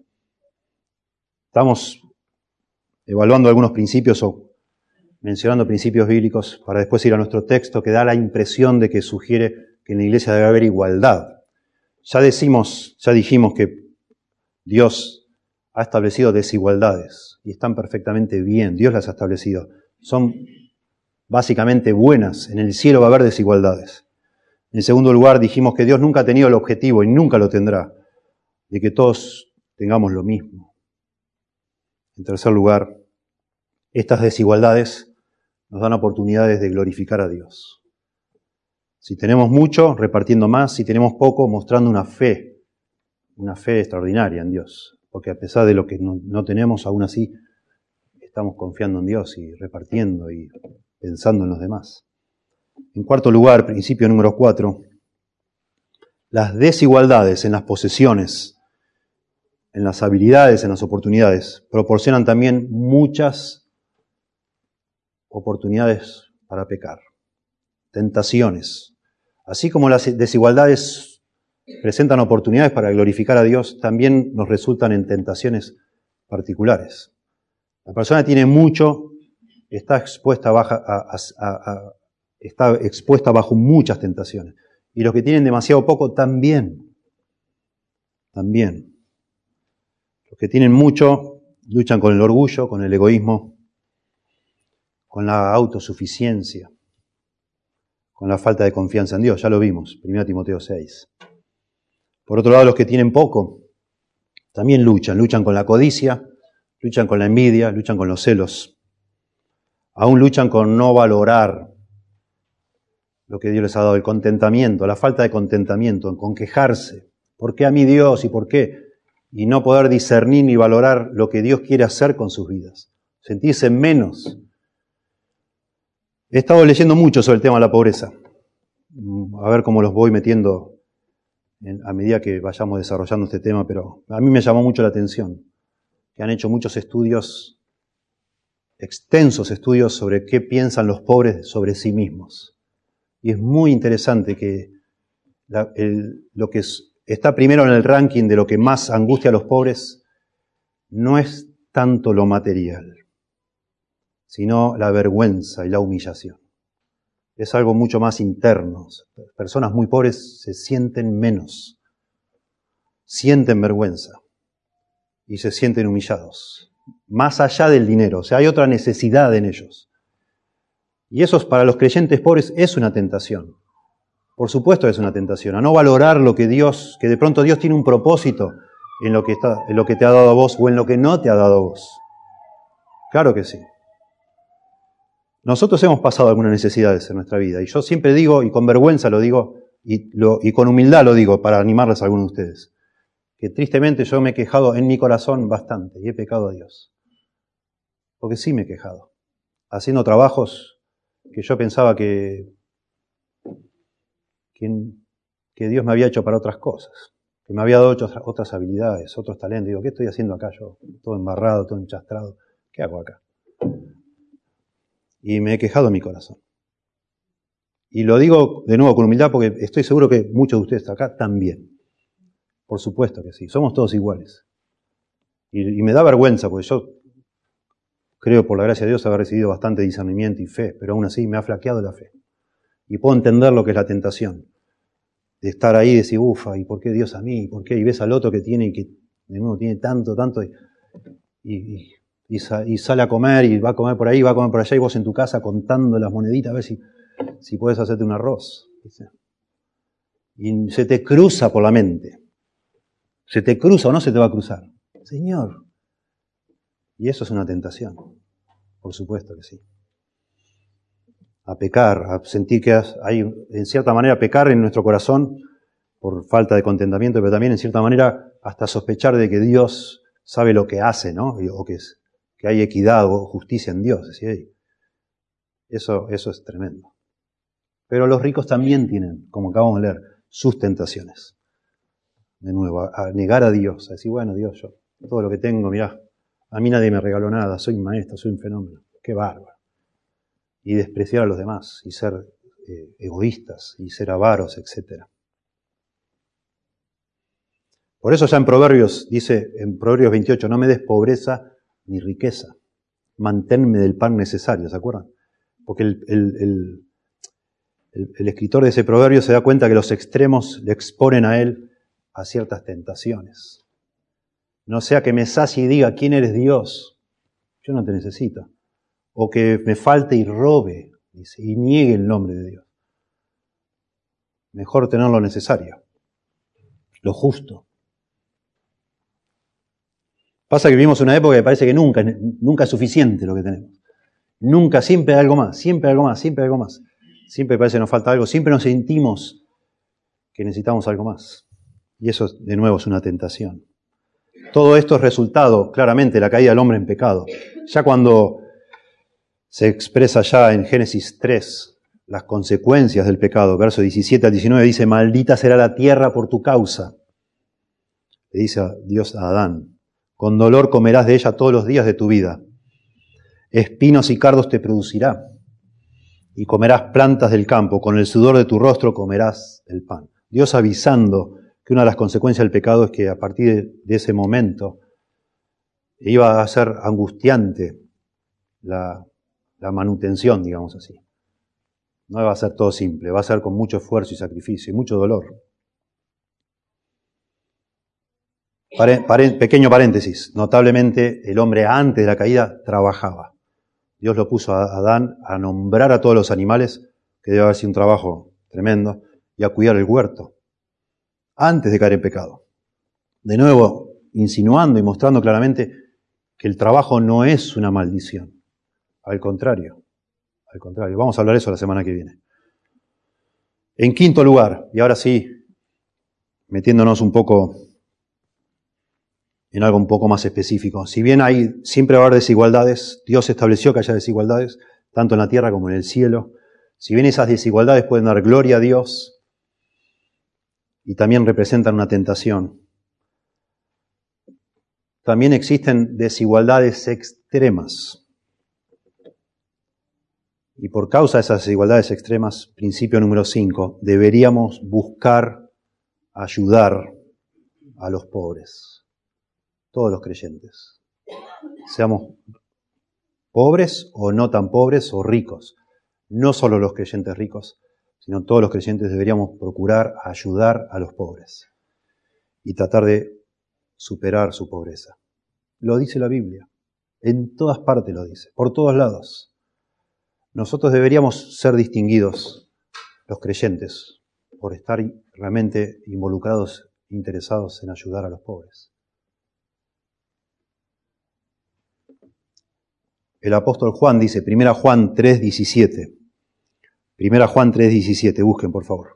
Estamos evaluando algunos principios o mencionando principios bíblicos para después ir a nuestro texto que da la impresión de que sugiere que en la iglesia debe haber igualdad. Ya decimos, ya dijimos que Dios ha establecido desigualdades y están perfectamente bien, Dios las ha establecido. Son básicamente buenas, en el cielo va a haber desigualdades. En segundo lugar, dijimos que Dios nunca ha tenido el objetivo y nunca lo tendrá de que todos tengamos lo mismo. En tercer lugar, estas desigualdades nos dan oportunidades de glorificar a Dios. Si tenemos mucho, repartiendo más. Si tenemos poco, mostrando una fe, una fe extraordinaria en Dios. Porque a pesar de lo que no, no tenemos, aún así estamos confiando en Dios y repartiendo y pensando en los demás. En cuarto lugar, principio número cuatro, las desigualdades en las posesiones, en las habilidades, en las oportunidades, proporcionan también muchas oportunidades para pecar, tentaciones. Así como las desigualdades presentan oportunidades para glorificar a Dios, también nos resultan en tentaciones particulares. La persona que tiene mucho está expuesta baja a, a, a, a está expuesta bajo muchas tentaciones. Y los que tienen demasiado poco también. También. Los que tienen mucho luchan con el orgullo, con el egoísmo, con la autosuficiencia, con la falta de confianza en Dios. Ya lo vimos, Primera Timoteo seis. Por otro lado, los que tienen poco también luchan. Luchan con la codicia, luchan con la envidia, luchan con los celos. Aún luchan con no valorar lo que Dios les ha dado, el contentamiento, la falta de contentamiento, con quejarse. ¿Por qué a mí Dios y por qué? Y no poder discernir ni valorar lo que Dios quiere hacer con sus vidas. Sentirse menos. He estado leyendo mucho sobre el tema de la pobreza. A ver cómo los voy metiendo en, a medida que vayamos desarrollando este tema, pero a mí me llamó mucho la atención que han hecho muchos estudios, extensos estudios sobre qué piensan los pobres sobre sí mismos. Y es muy interesante que la, el, lo que es, está primero en el ranking de lo que más angustia a los pobres no es tanto lo material, sino la vergüenza y la humillación. Es algo mucho más interno. Personas muy pobres se sienten menos, sienten vergüenza y se sienten humillados, más allá del dinero. O sea, hay otra necesidad en ellos. Y eso para los creyentes pobres es una tentación. Por supuesto que es una tentación, a no valorar lo que Dios, que de pronto Dios tiene un propósito en lo que está, en lo que te ha dado a vos o en lo que no te ha dado a vos. Claro que sí. Nosotros hemos pasado algunas necesidades en nuestra vida y yo siempre digo, y con vergüenza lo digo, y, lo, y con humildad lo digo para animarles a algunos de ustedes, que tristemente yo me he quejado en mi corazón bastante y he pecado a Dios. Porque sí me he quejado, haciendo trabajos que yo pensaba que, que, que Dios me había hecho para otras cosas, que me había dado otras, otras habilidades, otros talentos. Digo, ¿qué estoy haciendo acá yo? Todo embarrado, todo enchastrado. ¿Qué hago acá? Y me he quejado en mi corazón. Y lo digo de nuevo con humildad porque estoy seguro que muchos de ustedes acá también. Por supuesto que sí, somos todos iguales. Y, y me da vergüenza porque yo creo por la gracia de Dios haber recibido bastante discernimiento y fe, pero aún así me ha flaqueado la fe. Y puedo entender lo que es la tentación. De estar ahí y decir, ufa, ¿y por qué Dios a mí? ¿Y por qué? Y ves al otro que tiene y que de nuevo tiene tanto, tanto, y, y, y, y sale a comer y va a comer por ahí, va a comer por allá, y vos en tu casa contando las moneditas a ver si, si puedes hacerte un arroz. ¿Dice? Y se te cruza por la mente. ¿Se te cruza o no se te va a cruzar? Señor. Y eso es una tentación. Por supuesto que sí. A pecar, a sentir que hay, en cierta manera, pecar en nuestro corazón por falta de contentamiento, pero también, en cierta manera, hasta sospechar de que Dios sabe lo que hace, ¿no? O que, es, que hay equidad o justicia en Dios. Es decir, eso, eso es tremendo. Pero los ricos también tienen, como acabamos de leer, sus tentaciones. De nuevo, a, a negar a Dios, a decir, bueno, Dios, yo todo lo que tengo, mirá, a mí nadie me regaló nada, soy un maestro, soy un fenómeno, qué bárbaro. Y despreciar a los demás, y ser eh, egoístas, y ser avaros, etcétera. Por eso ya en Proverbios, dice en Proverbios veintiocho, no me des pobreza ni riqueza, manténme del pan necesario, ¿se acuerdan? Porque el, el, el, el, el escritor de ese proverbio se da cuenta que los extremos le exponen a él a ciertas tentaciones. No sea que me sacie y diga, ¿quién eres Dios? Yo no te necesito. O que me falte y robe, dice, y niegue el nombre de Dios. Mejor tener lo necesario, lo justo. Pasa que vivimos una época que parece que nunca, nunca es suficiente lo que tenemos. Nunca, siempre hay algo más, siempre hay algo más, siempre hay algo más. Siempre parece que nos falta algo, siempre nos sentimos que necesitamos algo más. Y eso, de nuevo, es una tentación. Todo esto es resultado, claramente, de la caída del hombre en pecado. Ya cuando se expresa ya en Génesis tres las consecuencias del pecado, verso diecisiete al diecinueve, dice, maldita será la tierra por tu causa. Le dice a Dios a Adán, con dolor comerás de ella todos los días de tu vida. Espinos y cardos te producirá, y comerás plantas del campo, con el sudor de tu rostro comerás el pan. Dios avisando que una de las consecuencias del pecado es que a partir de ese momento iba a ser angustiante la, la manutención, digamos así. No va a ser todo simple, va a ser con mucho esfuerzo y sacrificio y mucho dolor. Pare, pare, pequeño paréntesis, notablemente el hombre antes de la caída trabajaba. Dios lo puso a Adán a nombrar a todos los animales, que debe haber sido un trabajo tremendo, y a cuidar el huerto, antes de caer en pecado. De nuevo, insinuando y mostrando claramente que el trabajo no es una maldición. Al contrario, al contrario. Vamos a hablar de eso la semana que viene. En quinto lugar, y ahora sí, metiéndonos un poco en algo un poco más específico. Si bien hay, siempre va a haber desigualdades, Dios estableció que haya desigualdades, tanto en la tierra como en el cielo. Si bien esas desigualdades pueden dar gloria a Dios y también representan una tentación, también existen desigualdades extremas. Y por causa de esas desigualdades extremas, principio número cinco, deberíamos buscar ayudar a los pobres. Todos los creyentes. Seamos pobres o no tan pobres o ricos. No solo los creyentes ricos, sino todos los creyentes deberíamos procurar ayudar a los pobres y tratar de superar su pobreza. Lo dice la Biblia. En todas partes lo dice, por todos lados. Nosotros deberíamos ser distinguidos, los creyentes, por estar realmente involucrados, interesados en ayudar a los pobres. El apóstol Juan dice, primera Juan tres diecisiete. primera Juan tres diecisiete, busquen por favor.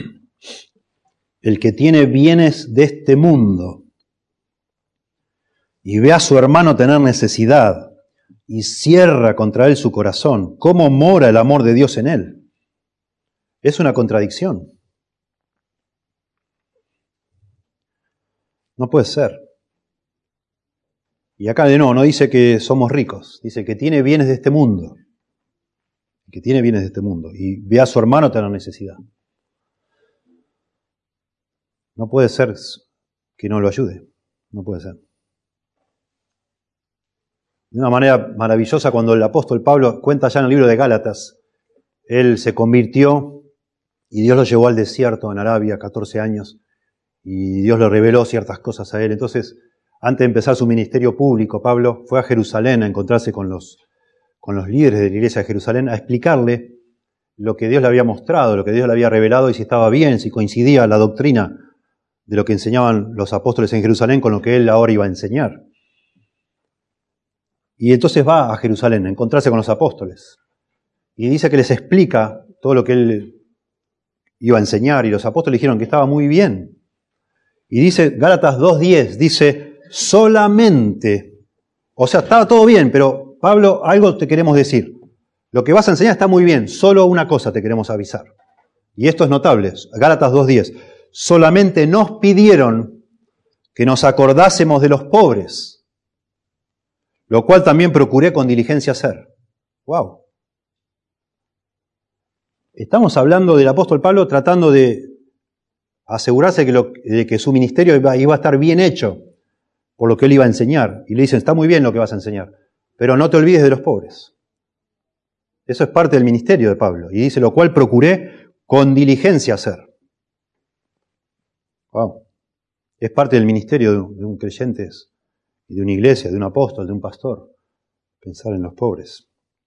El que tiene bienes de este mundo y ve a su hermano tener necesidad y cierra contra él su corazón, ¿cómo mora el amor de Dios en él? Es una contradicción. No puede ser. Y acá de nuevo no dice que somos ricos, dice que tiene bienes de este mundo, que tiene bienes de este mundo y ve a su hermano tener necesidad. No puede ser que no lo ayude, no puede ser. De una manera maravillosa, cuando el apóstol Pablo cuenta ya en el libro de Gálatas, él se convirtió y Dios lo llevó al desierto en Arabia, catorce años, y Dios le reveló ciertas cosas a él. Entonces, antes de empezar su ministerio público, Pablo fue a Jerusalén a encontrarse con los, con los líderes de la iglesia de Jerusalén, a explicarle lo que Dios le había mostrado, lo que Dios le había revelado y si estaba bien, si coincidía la doctrina de lo que enseñaban los apóstoles en Jerusalén con lo que él ahora iba a enseñar. Y entonces va a Jerusalén a encontrarse con los apóstoles. Y dice que les explica todo lo que él iba a enseñar y los apóstoles dijeron que estaba muy bien. Y dice, Gálatas dos diez, dice, solamente, o sea, estaba todo bien, pero Pablo, algo te queremos decir. Lo que vas a enseñar está muy bien, solo una cosa te queremos avisar. Y esto es notable, Gálatas dos diez. Solamente nos pidieron que nos acordásemos de los pobres, lo cual también procuré con diligencia hacer. ¡Wow! Estamos hablando del apóstol Pablo tratando de asegurarse que lo, de que su ministerio iba, iba a estar bien hecho por lo que él iba a enseñar. Y le dicen, está muy bien lo que vas a enseñar, pero no te olvides de los pobres. Eso es parte del ministerio de Pablo. Y dice, lo cual procuré con diligencia hacer. Wow. Es parte del ministerio de un, de un creyente, de una iglesia, de un apóstol, de un pastor, pensar en los pobres.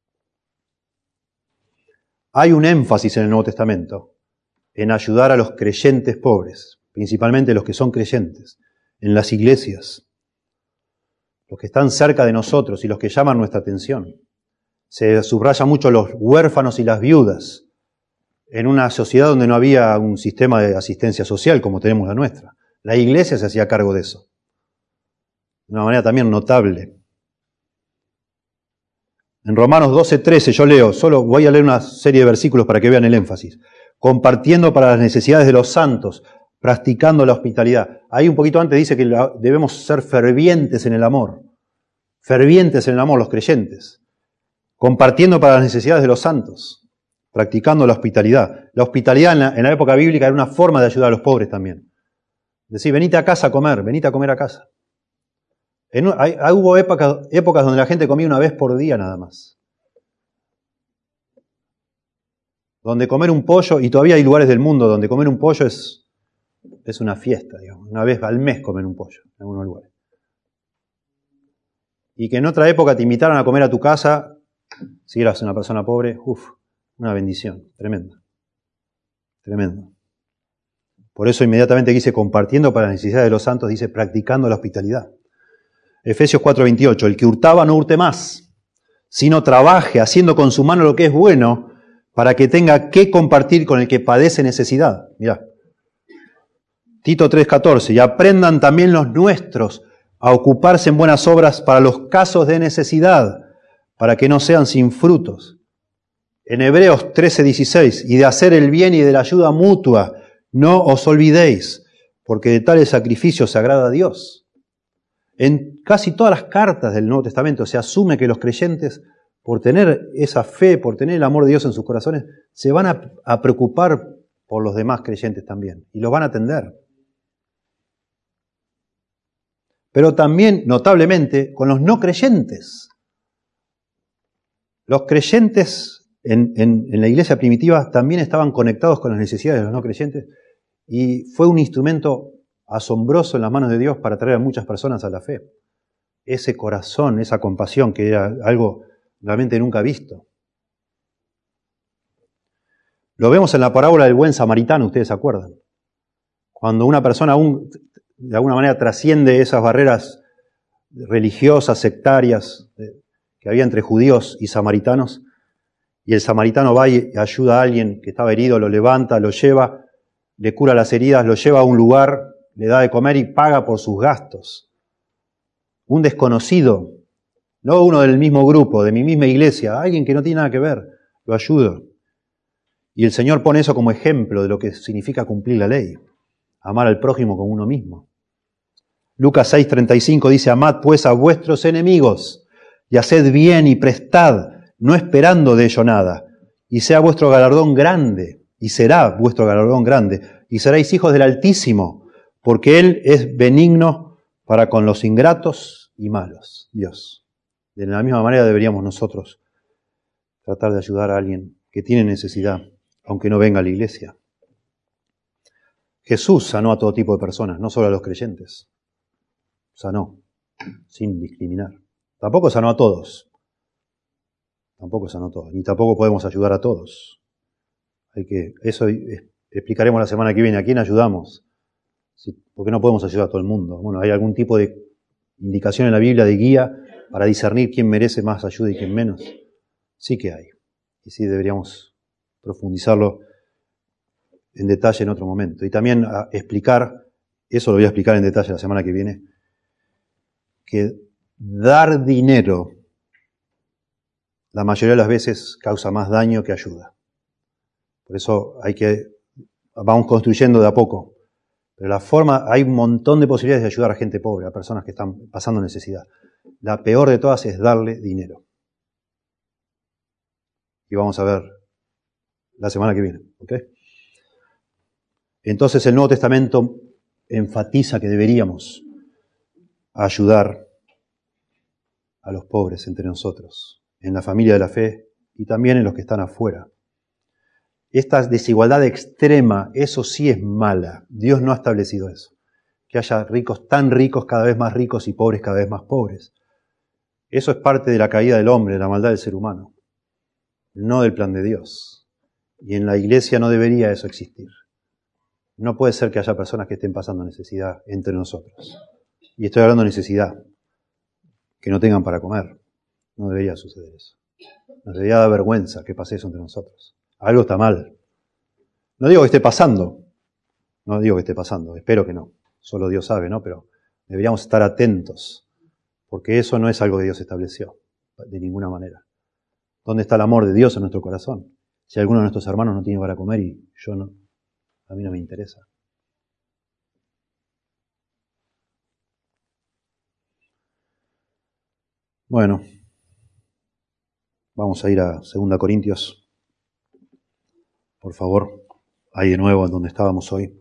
Hay un énfasis en el Nuevo Testamento en ayudar a los creyentes pobres, principalmente los que son creyentes, en las iglesias, los que están cerca de nosotros y los que llaman nuestra atención. Se subraya mucho los huérfanos y las viudas en una sociedad donde no había un sistema de asistencia social como tenemos la nuestra. La iglesia se hacía cargo de eso, de una manera también notable. En Romanos doce trece yo leo, solo voy a leer una serie de versículos para que vean el énfasis. Compartiendo para las necesidades de los santos, practicando la hospitalidad. Ahí un poquito antes dice que debemos ser fervientes en el amor. Fervientes en el amor, los creyentes. Compartiendo para las necesidades de los santos, practicando la hospitalidad. La hospitalidad en la, en la época bíblica era una forma de ayudar a los pobres también. Decir, venite a casa a comer, venite a comer a casa. En, hay, hay, hubo épocas, épocas donde la gente comía una vez por día nada más. Donde comer un pollo, y todavía hay lugares del mundo donde comer un pollo es, es una fiesta, digamos. Una vez al mes comer un pollo, en algunos lugares. Y que en otra época te invitaran a comer a tu casa, si eras una persona pobre, uff, una bendición, tremenda. Tremendo. Por eso inmediatamente dice, compartiendo para las necesidades de los santos, dice, practicando la hospitalidad. Efesios cuatro veintiocho, el que hurtaba no hurte más, sino trabaje haciendo con su mano lo que es bueno, para que tenga que compartir con el que padece necesidad. Mirá. Tito tres catorce, y aprendan también los nuestros a ocuparse en buenas obras para los casos de necesidad, para que no sean sin frutos. En Hebreos trece dieciséis, y de hacer el bien y de la ayuda mutua, no os olvidéis, porque de tales sacrificios se agrada a Dios. En casi todas las cartas del Nuevo Testamento se asume que los creyentes, por tener esa fe, por tener el amor de Dios en sus corazones, se van a, a preocupar por los demás creyentes también, y los van a atender. Pero también, notablemente, con los no creyentes. Los creyentes en, en, en la iglesia primitiva también estaban conectados con las necesidades de los no creyentes, y fue un instrumento asombroso en las manos de Dios para traer a muchas personas a la fe. Ese corazón, esa compasión, que era algo realmente nunca visto. Lo vemos en la parábola del buen samaritano, ustedes se acuerdan. Cuando una persona aún, de alguna manera trasciende esas barreras religiosas, sectarias, que había entre judíos y samaritanos, y el samaritano va y ayuda a alguien que estaba herido, lo levanta, lo lleva, le cura las heridas, lo lleva a un lugar, le da de comer y paga por sus gastos. un desconocido, no uno del mismo grupo, de mi misma iglesia, alguien que no tiene nada que ver, lo ayudo. Y el Señor pone eso como ejemplo de lo que significa cumplir la ley, amar al prójimo como uno mismo. Lucas seis treinta y cinco dice, amad pues a vuestros enemigos, y haced bien y prestad, no esperando de ello nada, y sea vuestro galardón grande, y será vuestro galardón grande, y seréis hijos del Altísimo, porque Él es benigno para con los ingratos y malos, Dios. De la misma manera deberíamos nosotros tratar de ayudar a alguien que tiene necesidad, aunque no venga a la iglesia. Jesús sanó a todo tipo de personas, no solo a los creyentes. Sanó, sin discriminar. Tampoco sanó a todos. Tampoco sanó a todos. Ni tampoco podemos ayudar a todos. Hay que, eso explicaremos la semana que viene. ¿A quién ayudamos? Sí, porque no podemos ayudar a todo el mundo. Bueno, hay algún tipo de indicación en la Biblia de guía para discernir quién merece más ayuda y quién menos. Sí que hay. Y sí deberíamos profundizarlo en detalle en otro momento. Y también a explicar, eso lo voy a explicar en detalle la semana que viene, que dar dinero la mayoría de las veces causa más daño que ayuda. Por eso hay que, vamos construyendo de a poco. Pero la forma, hay un montón de posibilidades de ayudar a gente pobre, a personas que están pasando necesidad. La peor de todas es darle dinero. Y vamos a ver la semana que viene, ¿ok? Entonces el Nuevo Testamento enfatiza que deberíamos ayudar a los pobres entre nosotros, en la familia de la fe y también en los que están afuera. Esta desigualdad extrema, eso sí es mala. Dios no ha establecido eso. Que haya ricos tan ricos, cada vez más ricos, y pobres cada vez más pobres. Eso es parte de la caída del hombre, de la maldad del ser humano, no del plan de Dios. Y en la iglesia no debería eso existir. No puede ser que haya personas que estén pasando necesidad entre nosotros. Y estoy hablando de necesidad, que no tengan para comer. No debería suceder eso. Nos debería dar vergüenza que pase eso entre nosotros. Algo está mal. No digo que esté pasando. No digo que esté pasando. Espero que no. Solo Dios sabe, ¿no? Pero deberíamos estar atentos. Porque eso no es algo que Dios estableció. De ninguna manera. ¿Dónde está el amor de Dios en nuestro corazón? Si alguno de nuestros hermanos no tiene para comer y yo no, a mí no me interesa. Bueno, vamos a ir a segunda Corintios. Por favor, ahí de nuevo en donde estábamos hoy.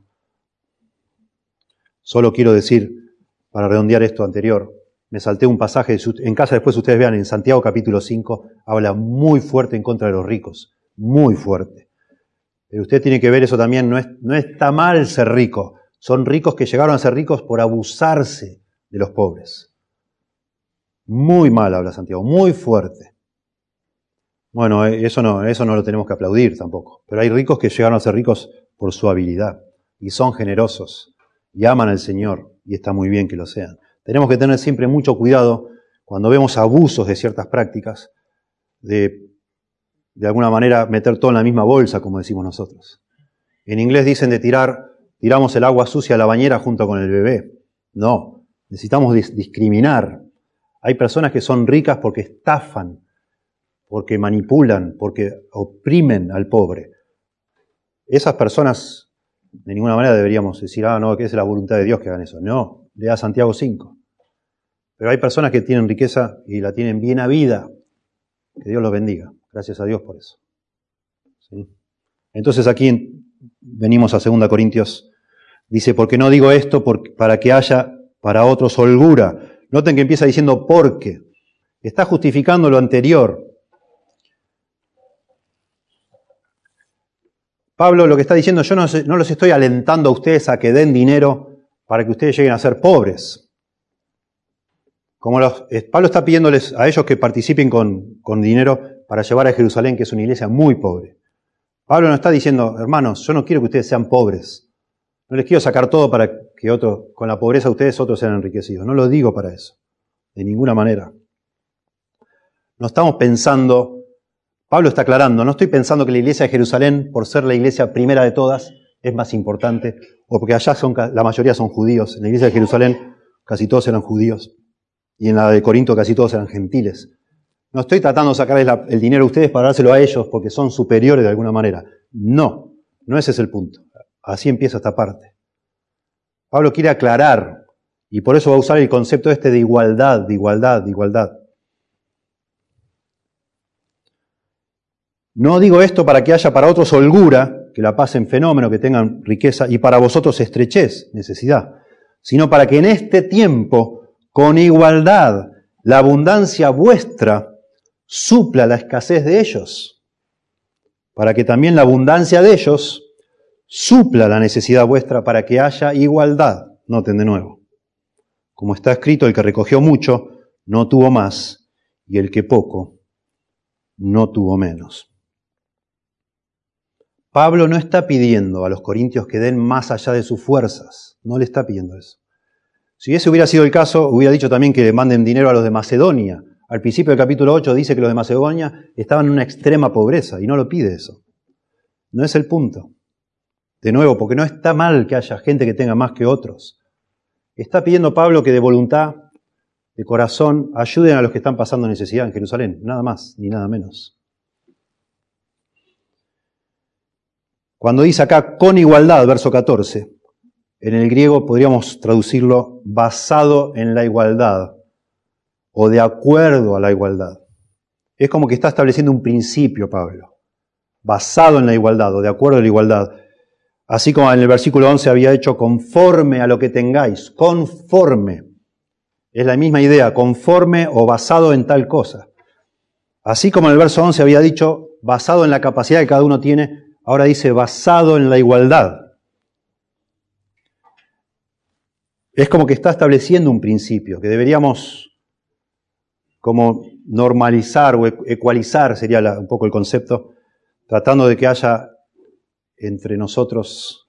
Solo quiero decir, para redondear esto anterior, me salté un pasaje, en casa después ustedes vean, en Santiago capítulo cinco, habla muy fuerte en contra de los ricos, muy fuerte. Pero usted tiene que ver eso también, no, es, no está mal ser rico, son ricos que llegaron a ser ricos por abusarse de los pobres. Muy mal habla Santiago, muy fuerte. Bueno, eso no, eso no lo tenemos que aplaudir tampoco, pero hay ricos que llegaron a ser ricos por su habilidad y son generosos y aman al Señor y está muy bien que lo sean. Tenemos que tener siempre mucho cuidado cuando vemos abusos de ciertas prácticas, de de alguna manera meter todo en la misma bolsa, como decimos nosotros. En inglés dicen de tirar, tiramos el agua sucia a la bañera junto con el bebé. No, necesitamos dis- discriminar. Hay personas que son ricas porque estafan, porque manipulan, porque oprimen al pobre. Esas personas, de ninguna manera deberíamos decir, ah, no, que es la voluntad de Dios que hagan eso. No, lea Santiago cinco. Pero hay personas que tienen riqueza y la tienen bien habida. Que Dios los bendiga. Gracias a Dios por eso. ¿Sí? Entonces aquí venimos a segunda Corintios. Dice, porque no digo esto por, para que haya para otros holgura. Noten que empieza diciendo porque. Está justificando lo anterior. Pablo lo que está diciendo, yo no, no los estoy alentando a ustedes a que den dinero para que ustedes lleguen a ser pobres. Como los, Pablo está pidiéndoles a ellos que participen con, con dinero para llevar a Jerusalén, que es una iglesia muy pobre. Pablo no está diciendo, hermanos, yo no quiero que ustedes sean pobres. No les quiero sacar todo para que otros, con la pobreza de ustedes otros sean enriquecidos. No lo digo para eso, de ninguna manera. No estamos pensando, Pablo está aclarando, no estoy pensando que la iglesia de Jerusalén, por ser la iglesia primera de todas, es más importante, o porque allá son, la mayoría son judíos. En la iglesia de Jerusalén casi todos eran judíos. y en la de Corinto casi todos eran gentiles. No estoy tratando de sacarles la, el dinero a ustedes para dárselo a ellos porque son superiores de alguna manera. No, no ese es el punto. Así empieza esta parte. Pablo quiere aclarar, y por eso va a usar el concepto este de igualdad, de igualdad, de igualdad. No digo esto para que haya para otros holgura, que la pasen fenómeno, que tengan riqueza, y para vosotros estrechez, necesidad, sino para que en este tiempo, con igualdad, la abundancia vuestra supla la escasez de ellos, para que también la abundancia de ellos supla la necesidad vuestra, para que haya igualdad. Noten de nuevo. Como está escrito, el que recogió mucho no tuvo más, y el que poco no tuvo menos. Pablo no está pidiendo a los corintios que den más allá de sus fuerzas. No le está pidiendo eso. Si ese hubiera sido el caso, hubiera dicho también que le manden dinero a los de Macedonia. Al principio del capítulo ocho dice que los de Macedonia estaban en una extrema pobreza y no lo pide eso. No es el punto. De nuevo, porque no está mal que haya gente que tenga más que otros. Está pidiendo Pablo que de voluntad, de corazón, ayuden a los que están pasando necesidad en Jerusalén. Nada más, ni nada menos. Cuando dice acá con igualdad, verso catorce, en el griego podríamos traducirlo basado en la igualdad o de acuerdo a la igualdad. Es como que está estableciendo un principio, Pablo, basado en la igualdad o de acuerdo a la igualdad. Así como en el versículo once había hecho conforme a lo que tengáis, conforme. Es la misma idea, conforme o basado en tal cosa. Así como en el verso once había dicho basado en la capacidad que cada uno tiene, ahora dice basado en la igualdad. Es como que está estableciendo un principio que deberíamos como normalizar o ecualizar, sería la, un poco el concepto, tratando de que haya entre nosotros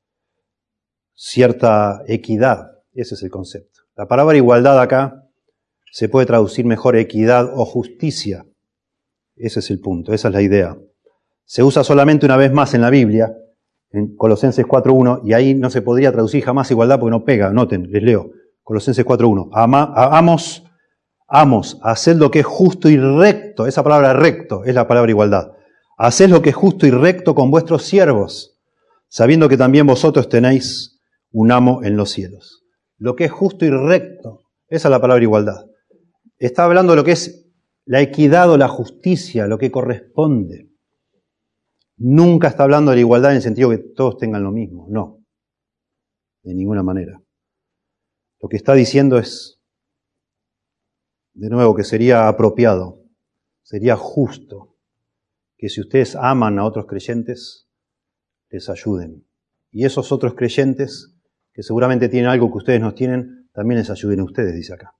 cierta equidad. Ese es el concepto. La palabra igualdad acá se puede traducir mejor equidad o justicia. Ese es el punto, esa es la idea. Se usa solamente una vez más en la Biblia, en Colosenses cuatro uno, y ahí no se podría traducir jamás igualdad porque no pega. Noten, les leo. Colosenses cuatro uno. Ama, amos, amos, haced lo que es justo y recto. Esa palabra recto es la palabra igualdad. Haced lo que es justo y recto con vuestros siervos, sabiendo que también vosotros tenéis un amo en los cielos. Lo que es justo y recto, esa es la palabra igualdad. Está hablando de lo que es la equidad o la justicia, lo que corresponde. Nunca está hablando de la igualdad en el sentido que todos tengan lo mismo. No, de ninguna manera. Lo que está diciendo es, de nuevo, que sería apropiado, sería justo que si ustedes aman a otros creyentes, les ayuden. Y esos otros creyentes, que seguramente tienen algo que ustedes no tienen, también les ayuden a ustedes, dice acá.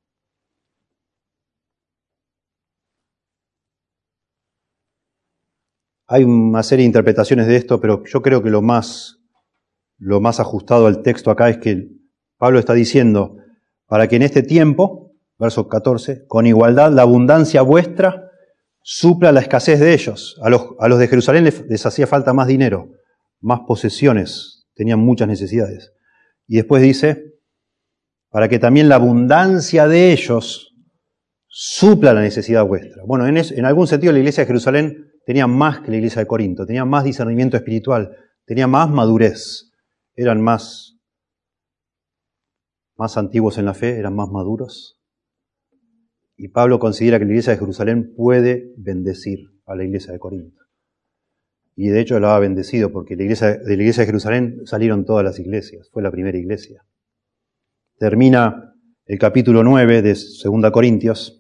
Hay una serie de interpretaciones de esto, pero yo creo que lo más, lo más ajustado al texto acá es que Pablo está diciendo, para que en este tiempo, verso catorce, con igualdad la abundancia vuestra supla la escasez de ellos. A los, a los de Jerusalén les, les hacía falta más dinero, más posesiones, tenían muchas necesidades. Y después dice, para que también la abundancia de ellos supla la necesidad vuestra. Bueno, en, es, en algún sentido la iglesia de Jerusalén tenía más que la iglesia de Corinto, tenía más discernimiento espiritual, tenía más madurez, eran más, más antiguos en la fe, eran más maduros. Y Pablo considera que la iglesia de Jerusalén puede bendecir a la iglesia de Corinto. Y de hecho la ha bendecido porque la iglesia, de la iglesia de Jerusalén salieron todas las iglesias, fue la primera iglesia. Termina el capítulo nueve de segunda Corintios,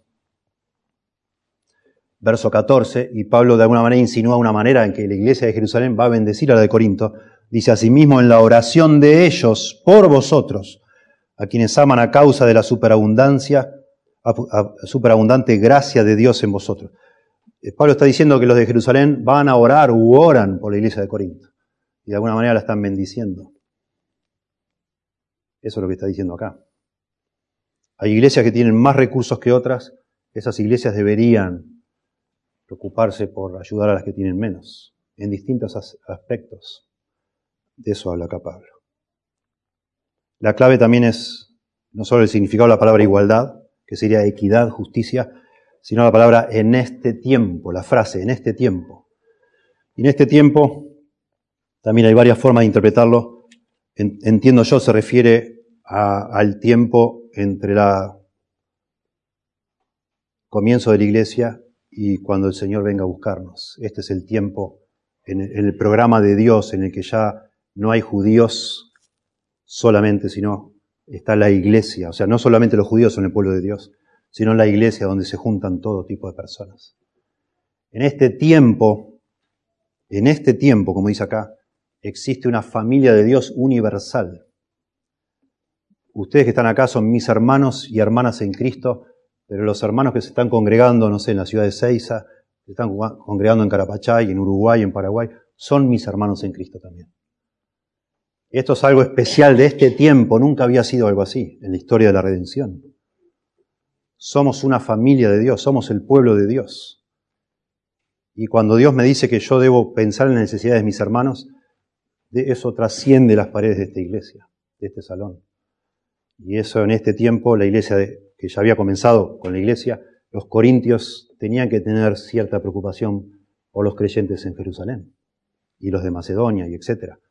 verso catorce, y Pablo de alguna manera insinúa una manera en que la iglesia de Jerusalén va a bendecir a la de Corinto. Dice asimismo, en la oración de ellos por vosotros, a quienes aman a causa de la superabundancia, a, a, superabundante gracia de Dios en vosotros. Pablo está diciendo que los de Jerusalén van a orar u oran por la iglesia de Corinto. Y de alguna manera la están bendiciendo. Eso es lo que está diciendo acá. Hay iglesias que tienen más recursos que otras. Esas iglesias deberían preocuparse por ayudar a las que tienen menos, en distintos aspectos. De eso habla acá Pablo. La clave también es no solo el significado de la palabra igualdad, que sería equidad, justicia, sino la palabra en este tiempo, la frase en este tiempo. Y en este tiempo también hay varias formas de interpretarlo. Entiendo yo, se refiere a, al tiempo entre el comienzo de la iglesia y cuando el Señor venga a buscarnos. Este es el tiempo en el, en el programa de Dios en el que ya no hay judíos solamente, sino está la iglesia. O sea, no solamente los judíos son el pueblo de Dios, sino la iglesia donde se juntan todo tipo de personas. En este tiempo, en este tiempo, como dice acá, existe una familia de Dios universal. Ustedes que están acá son mis hermanos y hermanas en Cristo, pero los hermanos que se están congregando, no sé, en la ciudad de Seiza, se están congregando en Carapachay, en Uruguay, en Paraguay, son mis hermanos en Cristo también. Esto es algo especial de este tiempo, nunca había sido algo así en la historia de la redención. Somos una familia de Dios, somos el pueblo de Dios. Y cuando Dios me dice que yo debo pensar en las necesidades de mis hermanos, eso trasciende las paredes de esta iglesia, de este salón. Y eso en este tiempo, la iglesia de, que ya había comenzado con la iglesia, los corintios tenían que tener cierta preocupación por los creyentes en Jerusalén y los de Macedonia y etcétera.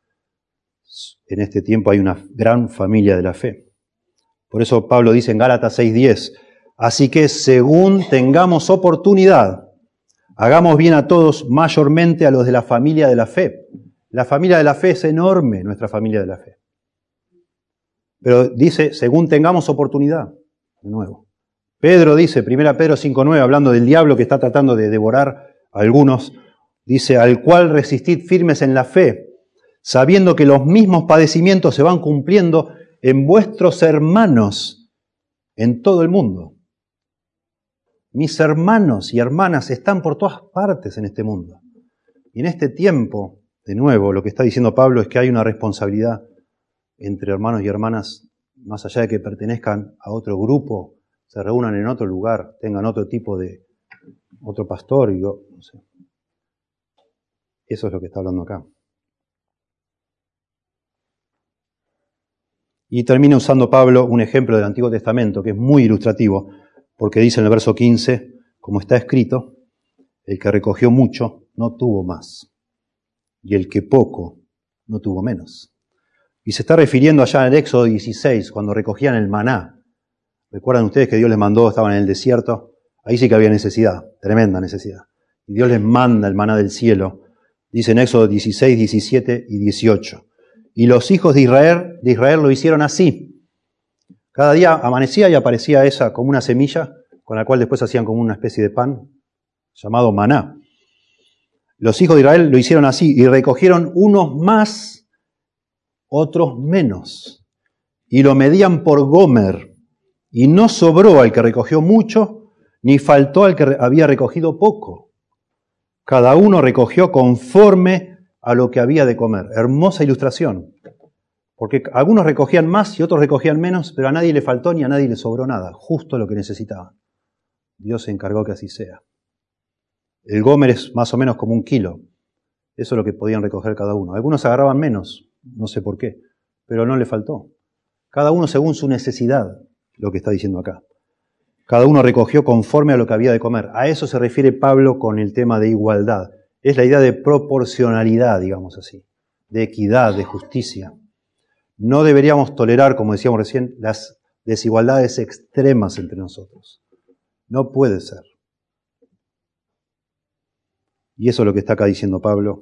En este tiempo hay una gran familia de la fe. Por eso Pablo dice en Gálatas seis diez, así que según tengamos oportunidad, hagamos bien a todos, mayormente a los de la familia de la fe. La familia de la fe es enorme, nuestra familia de la fe. Pero dice, según tengamos oportunidad, de nuevo. Pedro dice, primera Pedro cinco nueve, hablando del diablo que está tratando de devorar a algunos, dice, al cual resistid firmes en la fe, sabiendo que los mismos padecimientos se van cumpliendo en vuestros hermanos en todo el mundo. Mis hermanos y hermanas están por todas partes en este mundo. Y en este tiempo, de nuevo, lo que está diciendo Pablo es que hay una responsabilidad entre hermanos y hermanas, más allá de que pertenezcan a otro grupo, se reúnan en otro lugar, tengan otro tipo de, otro pastor, y yo, no sé. Eso es lo que está hablando acá. Y termina usando Pablo un ejemplo del Antiguo Testamento que es muy ilustrativo, porque dice en el verso quince, como está escrito, el que recogió mucho no tuvo más, y el que poco no tuvo menos. Y se está refiriendo allá en el Éxodo dieciséis, cuando recogían el maná. ¿Recuerdan ustedes que Dios les mandó, estaban en el desierto? Ahí sí que había necesidad, tremenda necesidad. Y Dios les manda el maná del cielo. Dice en Éxodo dieciséis, diecisiete y dieciocho. Y los hijos de Israel, de Israel lo hicieron así. Cada día amanecía y aparecía esa como una semilla, con la cual después hacían como una especie de pan, llamado maná. Los hijos de Israel lo hicieron así, y recogieron unos más, otros menos, y lo medían por gomer, y no sobró al que recogió mucho, ni faltó al que había recogido poco. Cada uno recogió conforme a lo que había de comer. Hermosa ilustración, porque algunos recogían más y otros recogían menos, pero a nadie le faltó ni a nadie le sobró nada, justo lo que necesitaban. Dios se encargó que así sea. El gomer es más o menos como un kilo. Eso es lo que podían recoger cada uno. Algunos agarraban menos, no sé por qué, pero no le faltó. Cada uno según su necesidad, lo que está diciendo acá. Cada uno recogió conforme a lo que había de comer. A eso se refiere Pablo con el tema de igualdad. Es la idea de proporcionalidad, digamos así, de equidad, de justicia. No deberíamos tolerar, como decíamos recién, las desigualdades extremas entre nosotros. No puede ser. Y eso es lo que está acá diciendo Pablo.